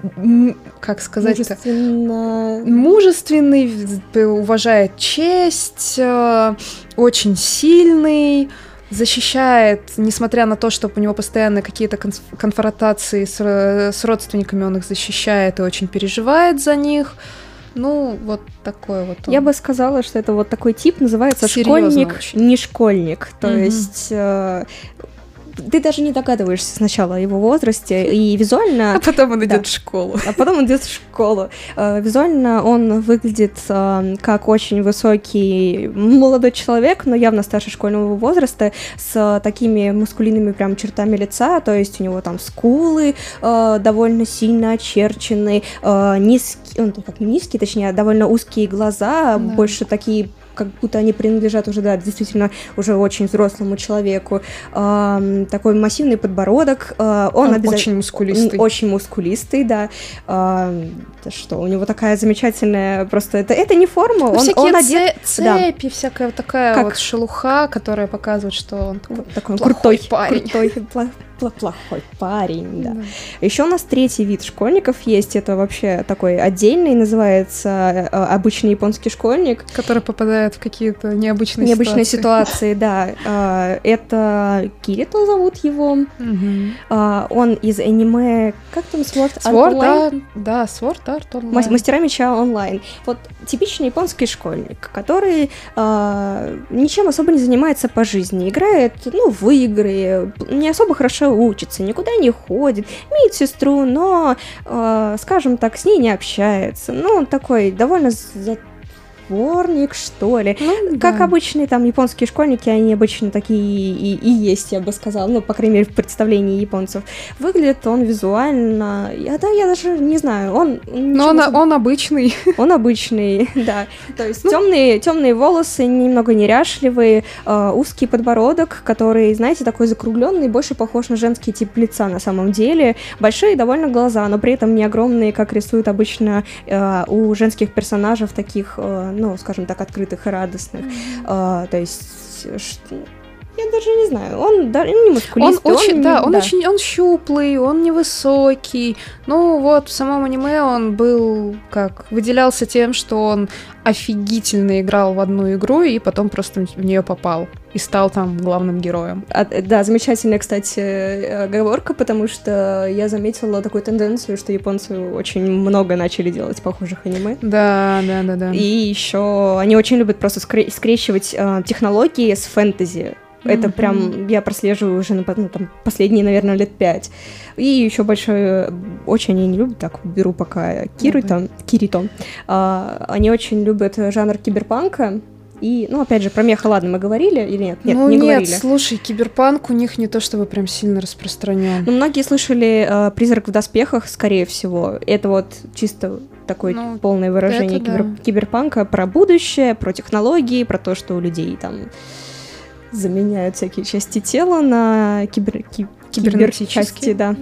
как сказать-то? Мужественно... Мужественный, уважает честь, э, очень сильный, защищает, несмотря на то, что у него постоянно какие-то конф- конфронтации с, с родственниками, он их защищает и очень переживает за них. Ну, вот такой вот он. Я бы сказала, что это вот такой тип, называется Серьёзно школьник, очень. не школьник. То Мгм. есть... э, ты даже не догадываешься сначала о его возрасте, и визуально... А потом он идет Да. в школу. А потом он идет в школу. Э, Визуально он выглядит э, как очень высокий молодой человек, но явно старше школьного возраста, с такими мускулинными прям чертами лица, то есть у него там скулы э, довольно сильно очерчены, э, низкие, ну, как не низкие, точнее, а довольно узкие глаза, Да. больше такие, как будто они принадлежат уже, да, действительно, уже очень взрослому человеку. Эм, такой массивный подбородок. э, Он, Он обяза- очень мускулистый. Очень мускулистый, да. Эм, это что, у него такая замечательная... Просто это, это не форма, он, Всякие он одет... це- да. цепи, всякая вот такая Как- вот шелуха, которая показывает, что он такой Такой плохой крутой парень. Крутой, пла- пла- плохой парень, да. Еще у нас третий вид школьников есть. Это вообще такой отдельный, называется э, обычный японский школьник. Который попадает в какие-то необычные, Необычные ситуации. ситуации, да. Э, Это Кирито зовут его. Мгм. Э, Он из аниме... Как там? Sword Art Sword, Online? да, да, Sword Art Online. Мас- Мастера меча онлайн. Вот типичный японский школьник, который э, ничем особо не занимается по жизни. Играет, ну, в игры, не особо хорошо учится, никуда не ходит, имеет сестру, но, э, скажем так, с ней не общается. Ну, он такой довольно затворник, что ли. Ну, Как да. обычные там японские школьники, они обычно такие и, и есть, я бы сказала, ну, по крайней мере, в представлении японцев. Выглядит он визуально, я, да, я даже не знаю, он... Но он, он обычный. Он обычный, да. То есть Ну. темные, темные волосы, немного неряшливые, э, узкий подбородок, который, знаете, такой закругленный, больше похож на женский тип лица на самом деле. Большие довольно глаза, но при этом не огромные, как рисуют обычно э, у женских персонажей таких, э, ну, скажем так, открытых и радостных. Э, то есть, что... я даже не знаю, он, да, не Он мускулистый, очень, не- да, он очень, он щуплый, он невысокий. Ну вот в самом аниме он был как выделялся тем, что он офигительно играл в одну игру и потом просто в нее попал и стал там главным героем. А, да, замечательная, кстати, оговорка, потому что я заметила такую тенденцию, что японцы очень много начали делать похожих аниме. Да, да, да, да. И еще они очень любят просто скре- скрещивать э, технологии с фэнтези. Это Мгм. прям я прослеживаю уже на, ну, там, последние, наверное, лет пять. И еще большое... Очень они не любят, так, беру пока Кирито. Кирито. А, они очень любят жанр киберпанка. И, ну, опять же, про меха, ладно, мы говорили или нет? Нет, ну не нет, говорили. слушай, киберпанк у них не то чтобы прям сильно распространен. Ну, многие слышали э, «Призрак в доспехах», скорее всего. Это вот чисто такое Ну, полное выражение это кибер- да. киберпанка про будущее, про технологии, про то, что у людей там заменяют всякие части тела на кибер... ки- Кибернетические. киберчасти, да.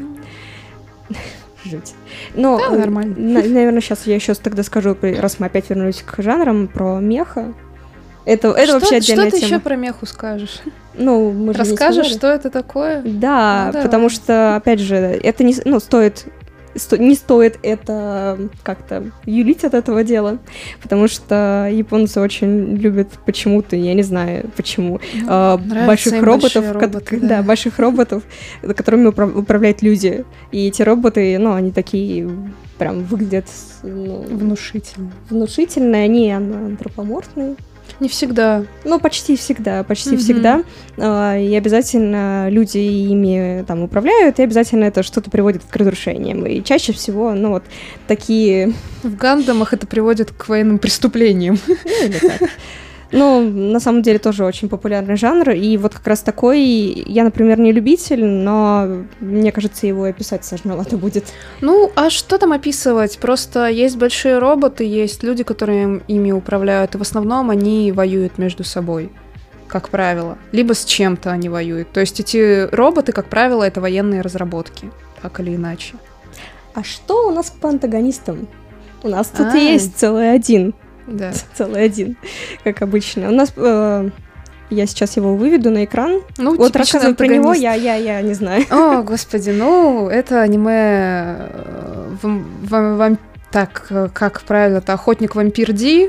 Жуть. Но, Да, э, нормально. на- наверное, сейчас я еще тогда скажу, раз мы опять вернулись к жанрам, про меха. Это, это что, вообще отдельная что ты тема. еще про меху скажешь? Ну, мы же не Расскажешь, сказали. что это такое? Да, Ну, давай. потому что, опять же, это не, ну, стоит, сто- не стоит это как-то юлить от этого дела, потому что японцы очень любят почему-то, я не знаю почему, Ну, а, нравятся больших им роботов, большие ко- роботы, да. да. больших роботов, которыми управ- управляют люди, и эти роботы, ну, они такие прям выглядят ну, Внушительно. внушительные, они ан- антропоморфные. Не всегда. Ну, почти всегда, почти Мгм. всегда. А, И обязательно люди ими там управляют, и обязательно это что-то приводит к разрушениям. И чаще всего, ну, вот такие... В Гандамах это приводит к военным преступлениям. Ну, или так. Ну, на самом деле, тоже очень популярный жанр. И вот как раз такой... Я, например, не любитель, но мне кажется, его описать сложновато будет. Ну, а что там описывать? Просто есть большие роботы, есть люди, которые ими управляют, и в основном они воюют между собой, как правило. Либо с чем-то они воюют. То есть эти роботы, как правило, это военные разработки, так или иначе. А что у нас по антагонистам? У нас тут А. есть целый один. Да. Целый один, как обычно. У нас... Э, я сейчас его выведу на экран. Ну, вот рассказывать про него я, я, я не знаю. О, господи, ну, это аниме... Вам, вам, вам, так, как правильно, это «Охотник-вампир Ди».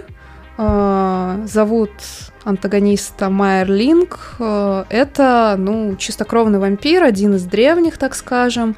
Э, зовут антагониста Майер Линк. Э, это, ну, чистокровный вампир, один из древних, так скажем.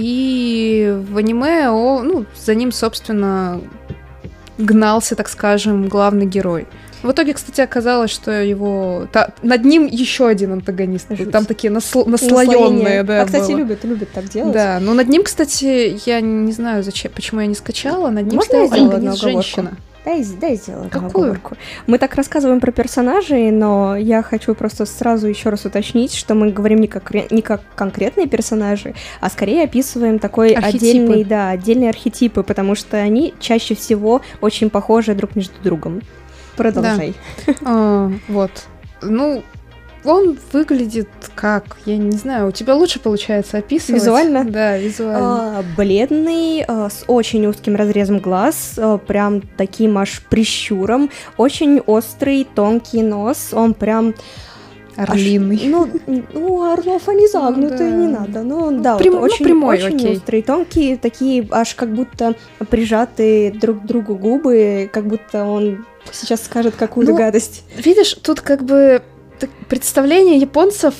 И в аниме, о, ну, за ним, собственно, гнался, так скажем, главный герой. В итоге, кстати, оказалось, что его... Та... Над ним еще один антагонист. Жуть. Там такие насл... наслоенные, да, А, кстати, было. любят, любят так делать. Да, но над ним, кстати, я не знаю, зачем, почему я не скачала, над ним Можно стоял антагонист женщина. Дай, дай сделаю Какую? оговорку. Мы так рассказываем про персонажей, но я хочу просто сразу еще раз уточнить, что мы говорим не как, не как конкретные персонажи, а скорее описываем такой архетипы. отдельный, да, отдельные архетипы, потому что они чаще всего очень похожи друг между другом. Продолжай. Да. А, вот. Ну, он выглядит как, я не знаю, у тебя лучше получается описывать. Визуально? Да, визуально. А, бледный, а, с очень узким разрезом глаз, а, прям таким аж прищуром, очень острый, тонкий нос, он прям... Орлиный. Аж, ну, ну, орлов они загнутые, ну, да. не надо. Ну, да, Прям, вот, ну, очень, прямой, очень окей. острые, тонкие, такие аж как будто прижатые друг к другу губы, как будто он сейчас скажет какую-то ну, гадость. Видишь, тут как бы представление японцев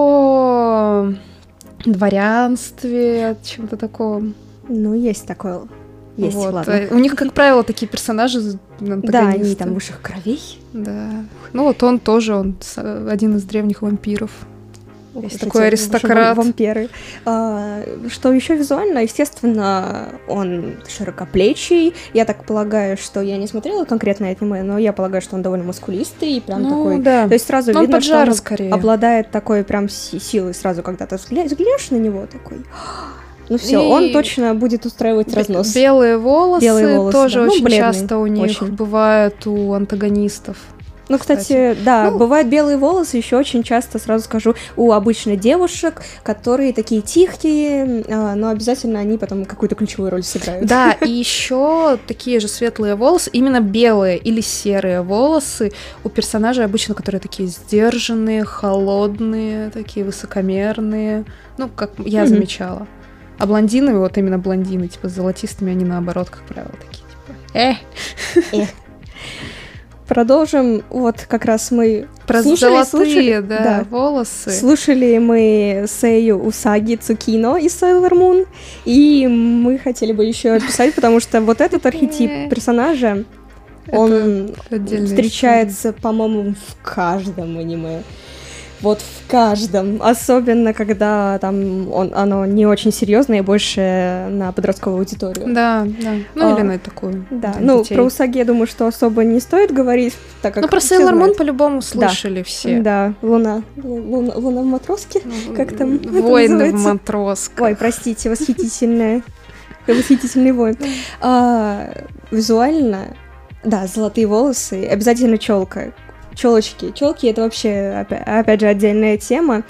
о дворянстве, о чем-то таком. Ну, есть такое. Есть, вот. ладно. У них, как правило, такие персонажи. Да, они там высших кровей. Да. Ну вот он тоже, он один из древних вампиров. Есть такой аристократ. Вампиры. А, что еще визуально, естественно, он широкоплечий. Я так полагаю, что я не смотрела конкретно аниме, но я полагаю, что он довольно мускулистый и прям ну, такой. Да. То есть сразу но видно, он поджара, что он скорее. обладает такой прям силой сразу, когда ты взглянешь на него, такой. Ну все, и... он точно будет устраивать разнос. Белые волосы, Белые волосы тоже да. очень ну, часто у них очень. бывают у антагонистов. Ну, кстати, кстати да, ну, бывают белые волосы, еще очень часто, сразу скажу, у обычных девушек, которые такие тихие, но обязательно они потом какую-то ключевую роль сыграют. Да, и еще такие же светлые волосы, именно белые или серые волосы у персонажей обычно, которые такие сдержанные, холодные, такие высокомерные, ну, как я mm-hmm. замечала. А блондины, вот именно блондины, типа с золотистыми, они наоборот, как правило, такие, типа, э. Эх. Продолжим. Вот как раз мы про слушали, золотые слушали, да, да. волосы. Слушали мы Сэю Усаги Цукино из Sailor Moon, и мы хотели бы еще описать, потому что вот этот архетип персонажа, он встречается, по-моему, в каждом аниме. Вот в каждом, особенно когда там он, оно не очень серьезное и больше на подростковую аудиторию. Да, да. Ну а, или на такую. Да, ну детей. про Усаги, я думаю, что особо не стоит говорить, так как. Ну про Sailor Moon по-любому слышали да. все. Да, Луна, Луна, Луна в матроске, как там Войны в матросках. Ой, простите, восхитительная, восхитительный воин. А, визуально, да, золотые волосы, обязательно челка. Челочки. Челки — это вообще, опять, опять же, отдельная тема.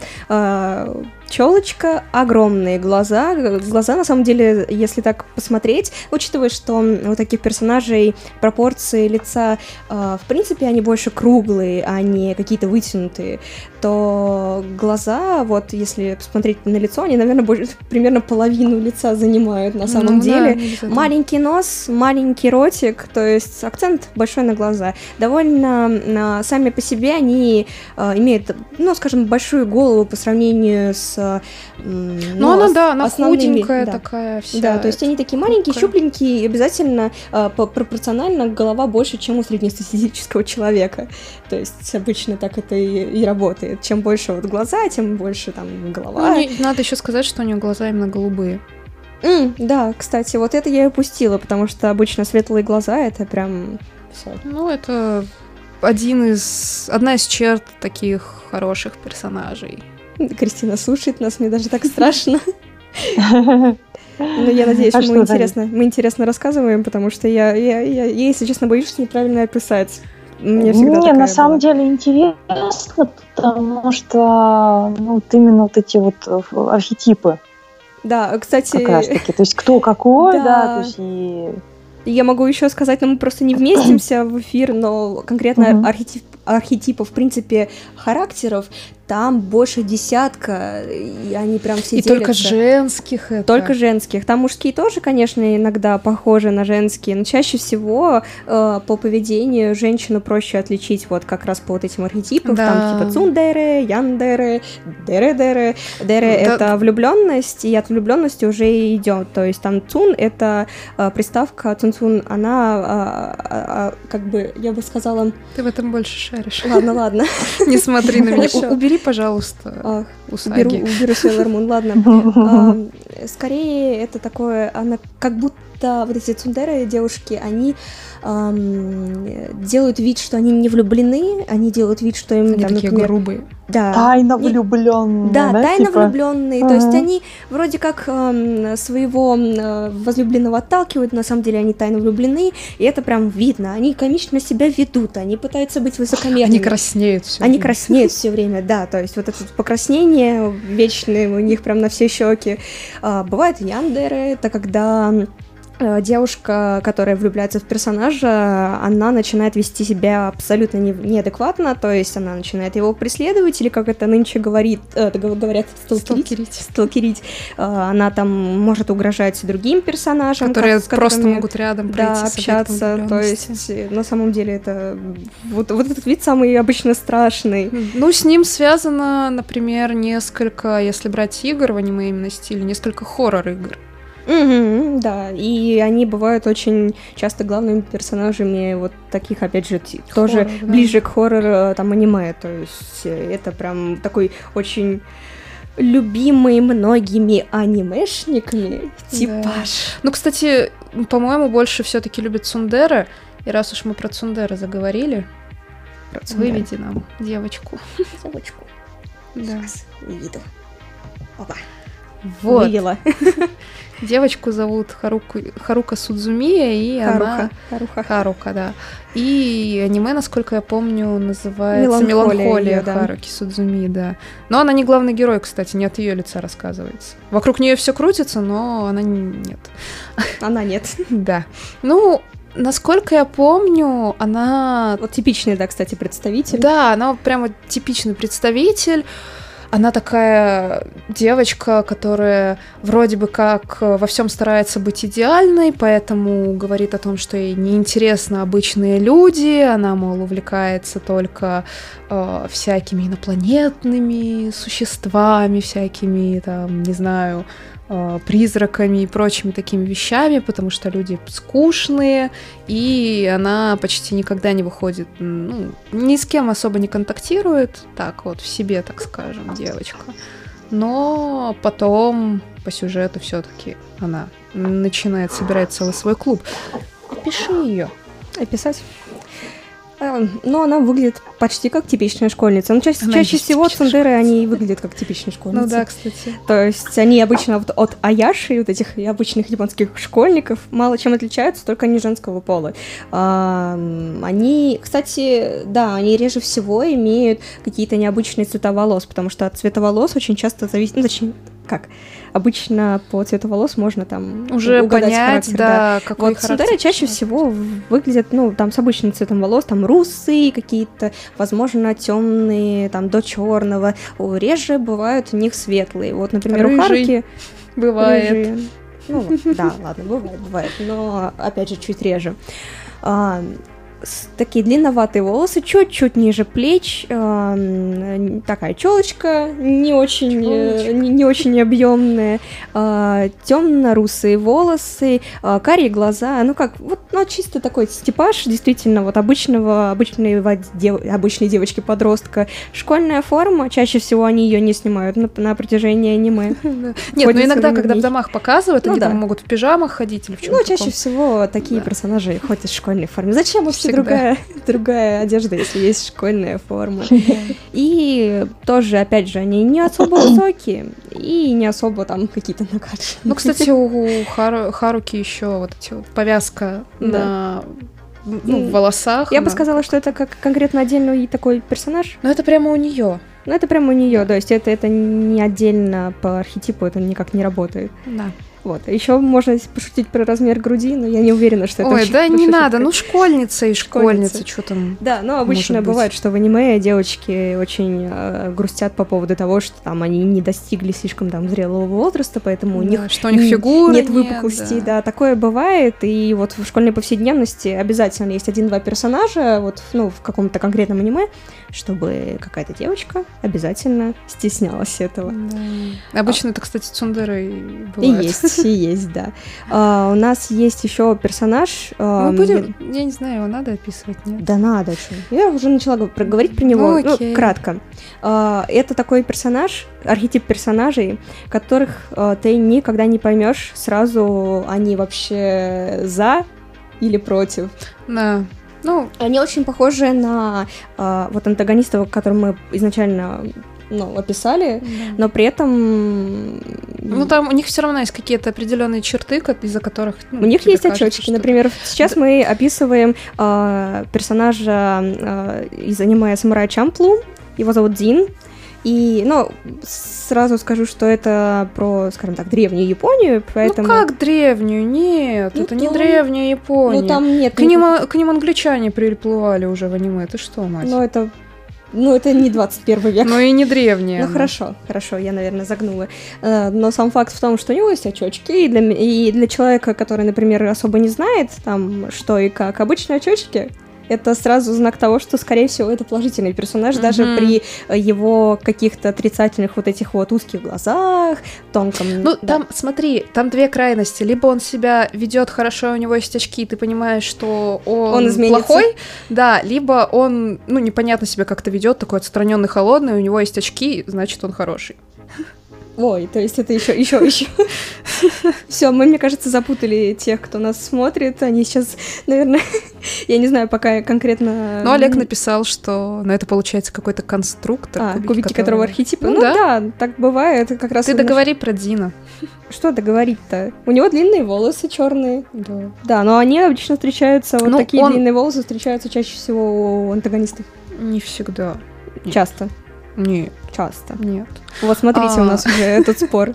Челочка, огромные глаза. Глаза, на самом деле, если так посмотреть, учитывая, что у таких персонажей пропорции лица, в принципе, они больше круглые, а не какие-то вытянутые, то глаза, вот если посмотреть на лицо, они, наверное, больше, примерно половину лица занимают на самом ну, деле. Да, маленький нос, маленький ротик, то есть акцент большой на глаза. Довольно сами по себе они имеют, ну, скажем, большую голову по сравнению с ну, ну она, да, она худенькая да. такая вся. Да, то есть они такие маленькие, хрупкая. Щупленькие, и обязательно э, пропорционально голова больше, чем у среднестатистического человека. То есть обычно так это и, и работает. Чем больше вот глаза, тем больше там голова. Ну, не, надо еще сказать, что у нее глаза именно голубые. Mm, да, кстати, вот это я и упустила, потому что обычно светлые глаза — это прям все. Ну, это один из, одна из черт таких хороших персонажей. Кристина слушает нас, мне даже так страшно. Но я надеюсь, а мы, интересно, мы интересно рассказываем, потому что я, я, я, я, если честно, боюсь неправильно описать. Мне всегда Мне на самом была. деле интересно, потому что ну, вот именно вот эти вот архетипы. Да, кстати... Как раз таки, то есть кто какой, да, да то есть и... Я могу еще сказать, но мы просто не вместимся в эфир, но конкретно Мгм. архетип, архетипов, в принципе, характеров, там больше десятка, и они прям все И делятся. только женских это. Только женских. Там мужские тоже, конечно, иногда похожи на женские, но чаще всего э, по поведению женщину проще отличить вот как раз по вот этим архетипам. Да. Там типа цундере, яндере, дере-дере. Дере — Да. это влюбленность, и от влюбленности уже идет. То есть там цун — это э, приставка цун-цун, она а, а, а, как бы, я бы сказала... Ты в этом больше шаришь. Ладно, ладно. Не смотри на меня. Хорошо. У- Убери, пожалуйста, Ах, усаги. Уберу, уберу Sailor Moon, ладно. А, скорее, это такое, она как будто вот эти цундеры, девушки, они ам, делают вид, что они не влюблены, они делают вид, что им, Они там, такие например, грубые. да, Тайно не- влюбленные. да, тайно типа? влюбленные. То есть Ага. они вроде как ам, своего ам, возлюбленного отталкивают, на самом деле они тайно влюблены, и это прям видно. Они комично себя ведут, они пытаются быть высокомерными. Они краснеют все. Они краснеют все время, да, то есть вот это покраснение вечное у них прям на все щеки. А, бывает яндеры, это когда э, девушка, которая влюбляется в персонажа, она начинает вести себя абсолютно не- неадекватно, то есть она начинает его преследовать, или как это нынче говорит, э, говорят, сталкерить. Сталкерить. Сталкерить. А, она там может угрожать другим персонажам, Которые как- с просто которыми- могут рядом да, пройти с общаться, объектом то влюблённости. есть э, на самом деле это вот, вот этот вид самый обычно страшный. Ну, с ним связано, например, несколько, если брать игр в аниме именно стиле, несколько хоррор-игр. Мгм, да, и они бывают очень часто главными персонажами вот таких, опять же, т- тоже Хоррор, да. ближе к хоррору, там, аниме, то есть э, это прям такой очень любимый многими анимешниками типаж. Ну, кстати, по-моему, больше все-таки любят цундеры. И раз уж мы про цундеры заговорили, Про цундеры. выведи нам девочку. Девочку. Да. Сейчас увиду. Опа, Вот. вывела. Девочку зовут Харуку, Харука Судзумия, и Харуха. она... Харуха. Харука, да. И аниме, насколько я помню, называется «Меланхолия» «Меланхолия» её, да. Харуки Судзуми, да. Но она не главный герой, кстати, не от ее лица рассказывается. Вокруг нее все крутится, но она не- нет. Она нет. Да. Ну, насколько я помню, она... Вот типичный, да, кстати, представитель. Да, она прямо типичный представитель. Она такая девочка, которая вроде бы как во всем старается быть идеальной, поэтому говорит о том, что ей неинтересны обычные люди, она, мол, увлекается только э, всякими инопланетными существами, всякими, там, не знаю, э, призраками и прочими такими вещами, потому что люди скучные, и она почти никогда не выходит, ну, ни с кем особо не контактирует, так вот, в себе, так скажем, девочка. Но потом по сюжету все-таки она начинает собирать целый свой клуб. Опиши ее. Описать. А, Ну, она выглядит почти как типичная школьница. Ну, чаще, Она чаще есть всего типичная цундеры, они выглядят как типичные школьницы. Ну да, кстати. То есть они обычно вот от аяши, вот этих обычных японских школьников, мало чем отличаются, только они женского пола. А, м, они, кстати, да, они реже всего имеют какие-то необычные цвета волос, потому что от цвета волос очень часто зависит, ну, точнее, как, обычно по цвету волос можно там Уже угадать понять, характер, да, какой Вот характер цундеры чаще человека. всего выглядят, ну, там, с обычным цветом волос, там, русые какие-то, возможно, темные, там, до черного. Реже бывают у них светлые. Вот, например, у Рыжий. Харуки Бывает. рыжие. Ну, вот, да, ладно, бывает, бывает, но, опять же, чуть реже. А, с- такие длинноватые волосы, чуть-чуть ниже плеч, а, м, такая челочка, не очень, э, Чёлочка. не, не очень объемная, темно-русые волосы, а, карие глаза, ну как, вот, ну, чисто такой типаж, действительно, вот обычного, обычной, ва- дев- обычной девочки-подростка. Школьная форма, чаще всего они ее не снимают на, на протяжении аниме. Да. Нет, ну Ходят иногда, целыми когда в дней. домах показывают, Ну они да. там могут в пижамах ходить или в чем-то Ну, чаще таком. всего такие Да. персонажи ходят в школьной форме. Зачем вообще Всегда. другая, другая одежда, если есть школьная форма? И тоже, опять же, они не особо высокие и не особо там какие-то накачанные. Ну, кстати, у Хару- Харуки еще вот эти вот повязка на ну, в волосах. Я бы она- сказала, что это как конкретно отдельный такой персонаж. Ну, это прямо у нее. Ну, это прямо у нее, то есть это, это не отдельно по архетипу, это никак не работает. Да. Вот. Еще можно пошутить про размер груди, но я не уверена, что это Ой, очень да не хорошая надо, шутка. ну школьница и школьница, Школьница. что там. Да, но обычно может быть. бывает, что в аниме девочки очень э, грустят по поводу того, что там они не достигли слишком там зрелого возраста, поэтому у Да, них, что у них н- фигуры нет нет, выпуклостей, да. да. такое бывает, и вот в школьной повседневности обязательно есть один-два персонажа, вот, ну, в каком-то конкретном аниме, чтобы какая-то девочка обязательно стеснялась этого. Да. Обычно это, кстати, цундеры И бывает. есть, и есть, да. А, у нас есть еще персонаж. а, Мы будем, я не знаю, его надо описывать, нет? Да надо, что. Я уже начала гов- про- говорить про него, Ну, ну, окей. кратко. А, это такой персонаж, архетип персонажей, которых а, ты никогда не поймешь сразу, они вообще за или против. Да. Ну, Они очень похожи на а, вот антагонистов, которых мы изначально ну, описали, но при этом... ну там у них все равно есть какие-то определенные черты, ко- из-за которых ну, У них тебе есть кажется, очечки. что- Например, сейчас мы описываем а, персонажа а, из аниме Самурай Чамплу. Его зовут Дин. И, ну, сразу скажу, что это про, скажем так, древнюю Японию, поэтому... Ну как древнюю? Нет, Ну это не там- древняя Япония. Ну, там нет... К ним, к ним англичане приплывали уже в аниме. Ты что, мать? Ну, это... Ну, это не двадцать первый век. Ну и не древняя. Ну, она. хорошо, хорошо, я, наверное, загнула. Э, Но сам факт в том, что у него есть очечки, и для, м- и для человека, который, например, особо не знает, там, что и как, обычные очечки — это сразу знак того, что, скорее всего, это положительный персонаж, Мгм. даже при э, его каких-то отрицательных вот этих вот узких глазах, тонком... Ну, да. там, смотри, там две крайности. Либо он себя ведет хорошо, у него есть очки, и ты понимаешь, что он, Он изменится. плохой, да, либо он, ну, непонятно себя как-то ведет, такой отстраненный, холодный, у него есть очки, значит, он хороший. Ой, то есть это еще, еще, еще. Все, мы, мне кажется, запутали тех, кто нас смотрит. Они сейчас, наверное, я не знаю, пока конкретно... Но Олег написал, что на это получается какой-то конструктор. А, кубики, которого архетипы. Ну, Ну да. да. так бывает. Как раз Ты и наш- договори про Дина. Что договорить-то? У него длинные волосы черные. Да. Да, но они обычно встречаются, вот Ну, такие он- длинные волосы встречаются чаще всего у антагонистов. Не всегда. Часто. Нет, Часто. нет. Вот смотрите, А. у нас уже этот спор.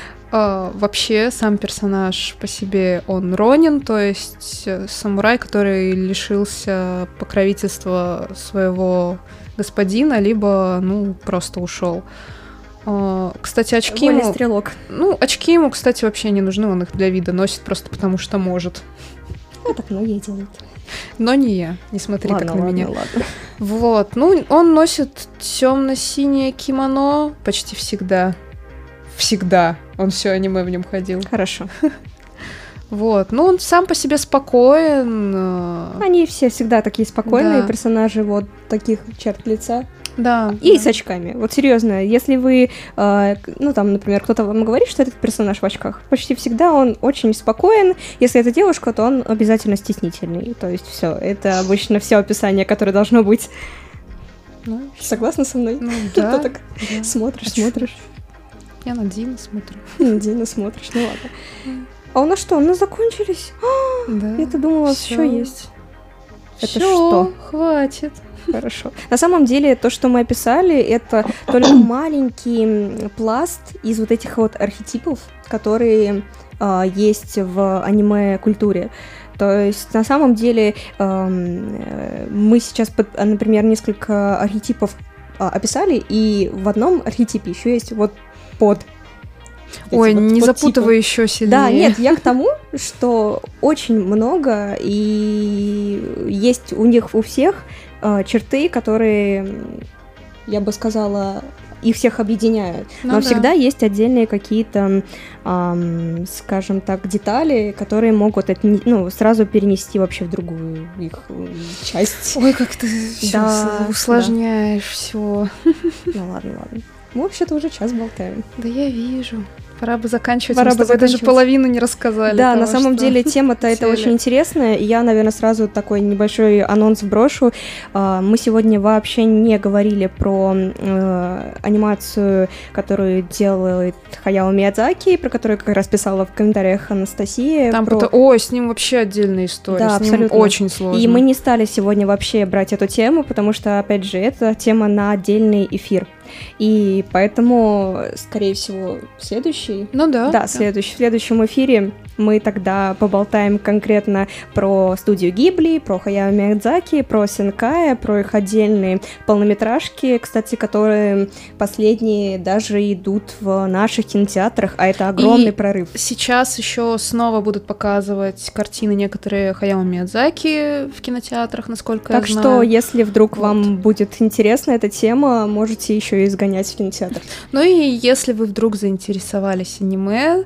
А, вообще, сам персонаж по себе, он ронин, то есть э, самурай, который лишился покровительства своего господина, либо, ну, просто ушел. А, кстати, очки Вольный ему... стрелок. Ну, очки ему, кстати, вообще не нужны, он их для вида носит просто потому, что может. Ну, так многие делают. Но не я, не смотри Ладно, так на ладно, меня. ладно. Вот, ну, он носит темно-синее кимоно почти всегда. Всегда. Он все аниме в нем ходил. Хорошо. Вот, ну, он сам по себе спокоен. э, Они все всегда такие спокойные Да. персонажи, вот таких черт лица. Да. И да. с очками. Вот серьезно, если вы, э, к- ну там, например, кто-то вам говорит, что этот персонаж в очках, почти всегда он очень спокоен. Если это девушка, то он обязательно стеснительный. То есть все, это обычно все описание, которое должно быть. Ну, Согласна со мной? ну, Ты да, так да. смотришь, А чё? смотришь. Я на Дина смотрю. Дина смотришь, ну ладно. А у нас что, у нас закончились? Да. Я-то думала, Всё. еще есть. Это Всё, что? хватит. Хорошо. На самом деле, то, что мы описали, это только маленький м, пласт из вот этих вот архетипов, которые а, есть в аниме-культуре. То есть, на самом деле, эм, э, мы сейчас, под- а, например, несколько архетипов а, описали, и в одном архетипе еще есть вот под. эти Ой, вот не подтипы. запутывай еще сильнее. Да, нет, я к тому, что очень много, и есть у них у всех э, черты, которые, м, я бы сказала, их всех объединяют. Ну Но да. всегда есть отдельные какие-то, ам, скажем так, детали, которые могут отне- ну, сразу перенести вообще в другую их м, часть. Ой, как ты сейчас Да, усложняешь все. Ну ладно, ладно. Мы вообще-то уже час болтаем. Да я вижу. Пора бы заканчивать. Пора Мы с бы тобой даже заканчивать. половину не рассказали. Да, того, на самом что деле тема-то это хотели. очень интересная. И я, наверное, сразу такой небольшой анонс брошу. А, Мы сегодня вообще не говорили про э, анимацию, которую делает Хаяо Миядзаки, про которую как раз писала в комментариях Анастасия. Там про- потом- Ой, с ним вообще отдельная история. Да, с ним абсолютно. очень сложно. И мы не стали сегодня вообще брать эту тему, потому что, опять же, это тема на отдельный эфир. И поэтому, скорее всего, следующий... Ну да. Да, да. Следующий, в следующем эфире мы тогда поболтаем конкретно про студию Гибли, про Хаяо Миядзаки, про Синкая, про их отдельные полнометражки, кстати, которые последние даже идут в наших кинотеатрах, а это огромный И прорыв. Сейчас еще снова будут показывать картины некоторые Хаяо Миядзаки в кинотеатрах, насколько так я знаю. Так что, если вдруг вот. вам будет интересна эта тема, можете еще и сгонять в кинотеатр. Ну и если вы вдруг заинтересовались аниме,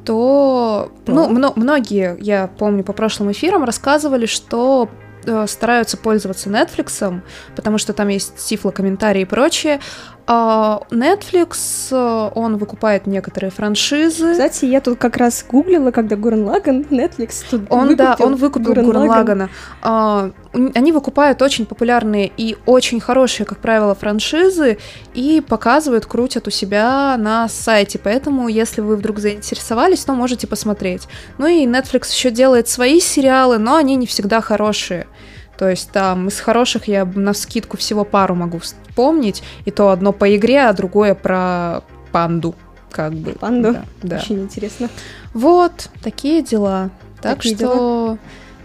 то, то. ну, мно- многие, я помню, по прошлым эфирам рассказывали, что э, стараются пользоваться Netflix, потому что там есть тифлокомментарии и прочее. А Netflix, он выкупает некоторые франшизы. Кстати, я тут как раз гуглила, когда Гуррен Лаганн, Netflix тут он, выкупил да, он выкупил Гуррен Лаганна. А, они выкупают очень популярные и очень хорошие, как правило, франшизы и показывают, крутят у себя на сайте. Поэтому, если вы вдруг заинтересовались, то можете посмотреть. Ну и Netflix еще делает свои сериалы, но они не всегда хорошие. То есть там из хороших я навскидку всего пару могу вспомнить, и то одно по игре, а другое про панду, как бы. Панду? Да, да. Очень интересно. Вот, такие дела. Так такие что, дела.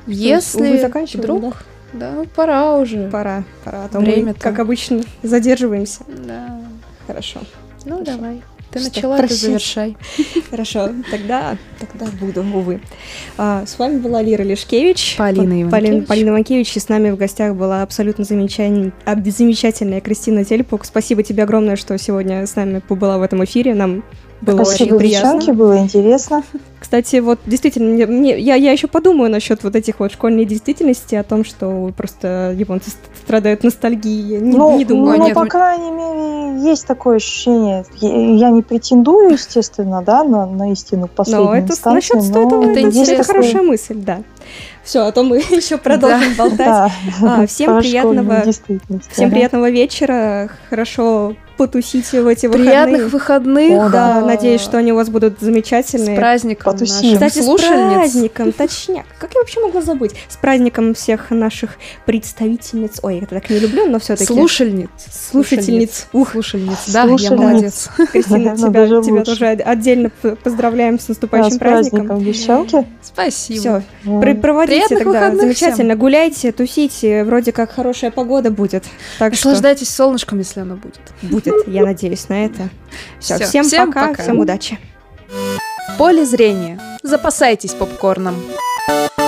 если вдруг... Да? да, пора уже. Пора, пора. А то Время мы, как обычно, задерживаемся. Да. Хорошо. Ну, Хорошо. давай. Ты Что, начала, прощай. ты завершай. Хорошо, тогда, тогда буду, увы. А, с вами была Лира Лешкевич. Полина Иванкевич. Полина, Полина Иванкевич, и с нами в гостях была абсолютно замечательная, замечательная Кристина Тельпук. Спасибо тебе огромное, что сегодня с нами побыла в этом эфире. Нам было Спасибо, очень приятно. девчонки, было интересно. Кстати, вот действительно, мне, мне, я, я еще подумаю насчет вот этих вот школьной действительности, о том, что просто японцы страдают ностальгией. Я не, ну, не думаю. ну нет, по мы... крайней мере, есть такое ощущение. Я, я не претендую, естественно, да, на, на истину в последней но это инстанции. насчет стоит, это это, интересно. это хорошая мысль, да. Все, а то мы еще продолжим Да. болтать. Да. А, всем Про приятного, школьную действительность, всем ага. приятного вечера, хорошо потусите в эти Приятных выходные. выходных. О, Да, а, надеюсь, что они у вас будут замечательные. С праздником Потусим. наших Кстати, с слушальниц. праздником, точняк. Как я вообще могла забыть? С праздником всех наших представительниц. Ой, я это так не люблю, но все-таки. Слушальниц. Слушательниц. Ух, Слушальниц. Да, я Слушальниц. молодец. Кристина, Ну, тебя, даже тебя лучше. тоже отдельно п- поздравляем с Да, наступающим с праздником. праздником, девчонки. Спасибо. Все, М. проводите Приятных тогда. выходных Замечательно. Гуляйте, тусите. Вроде как хорошая погода будет. Так что Наслаждайтесь солнышком, если оно будет. будет, я надеюсь на это. Все, Всё, всем, всем пока, пока. всем удачи. В поле зрения. Запасайтесь попкорном.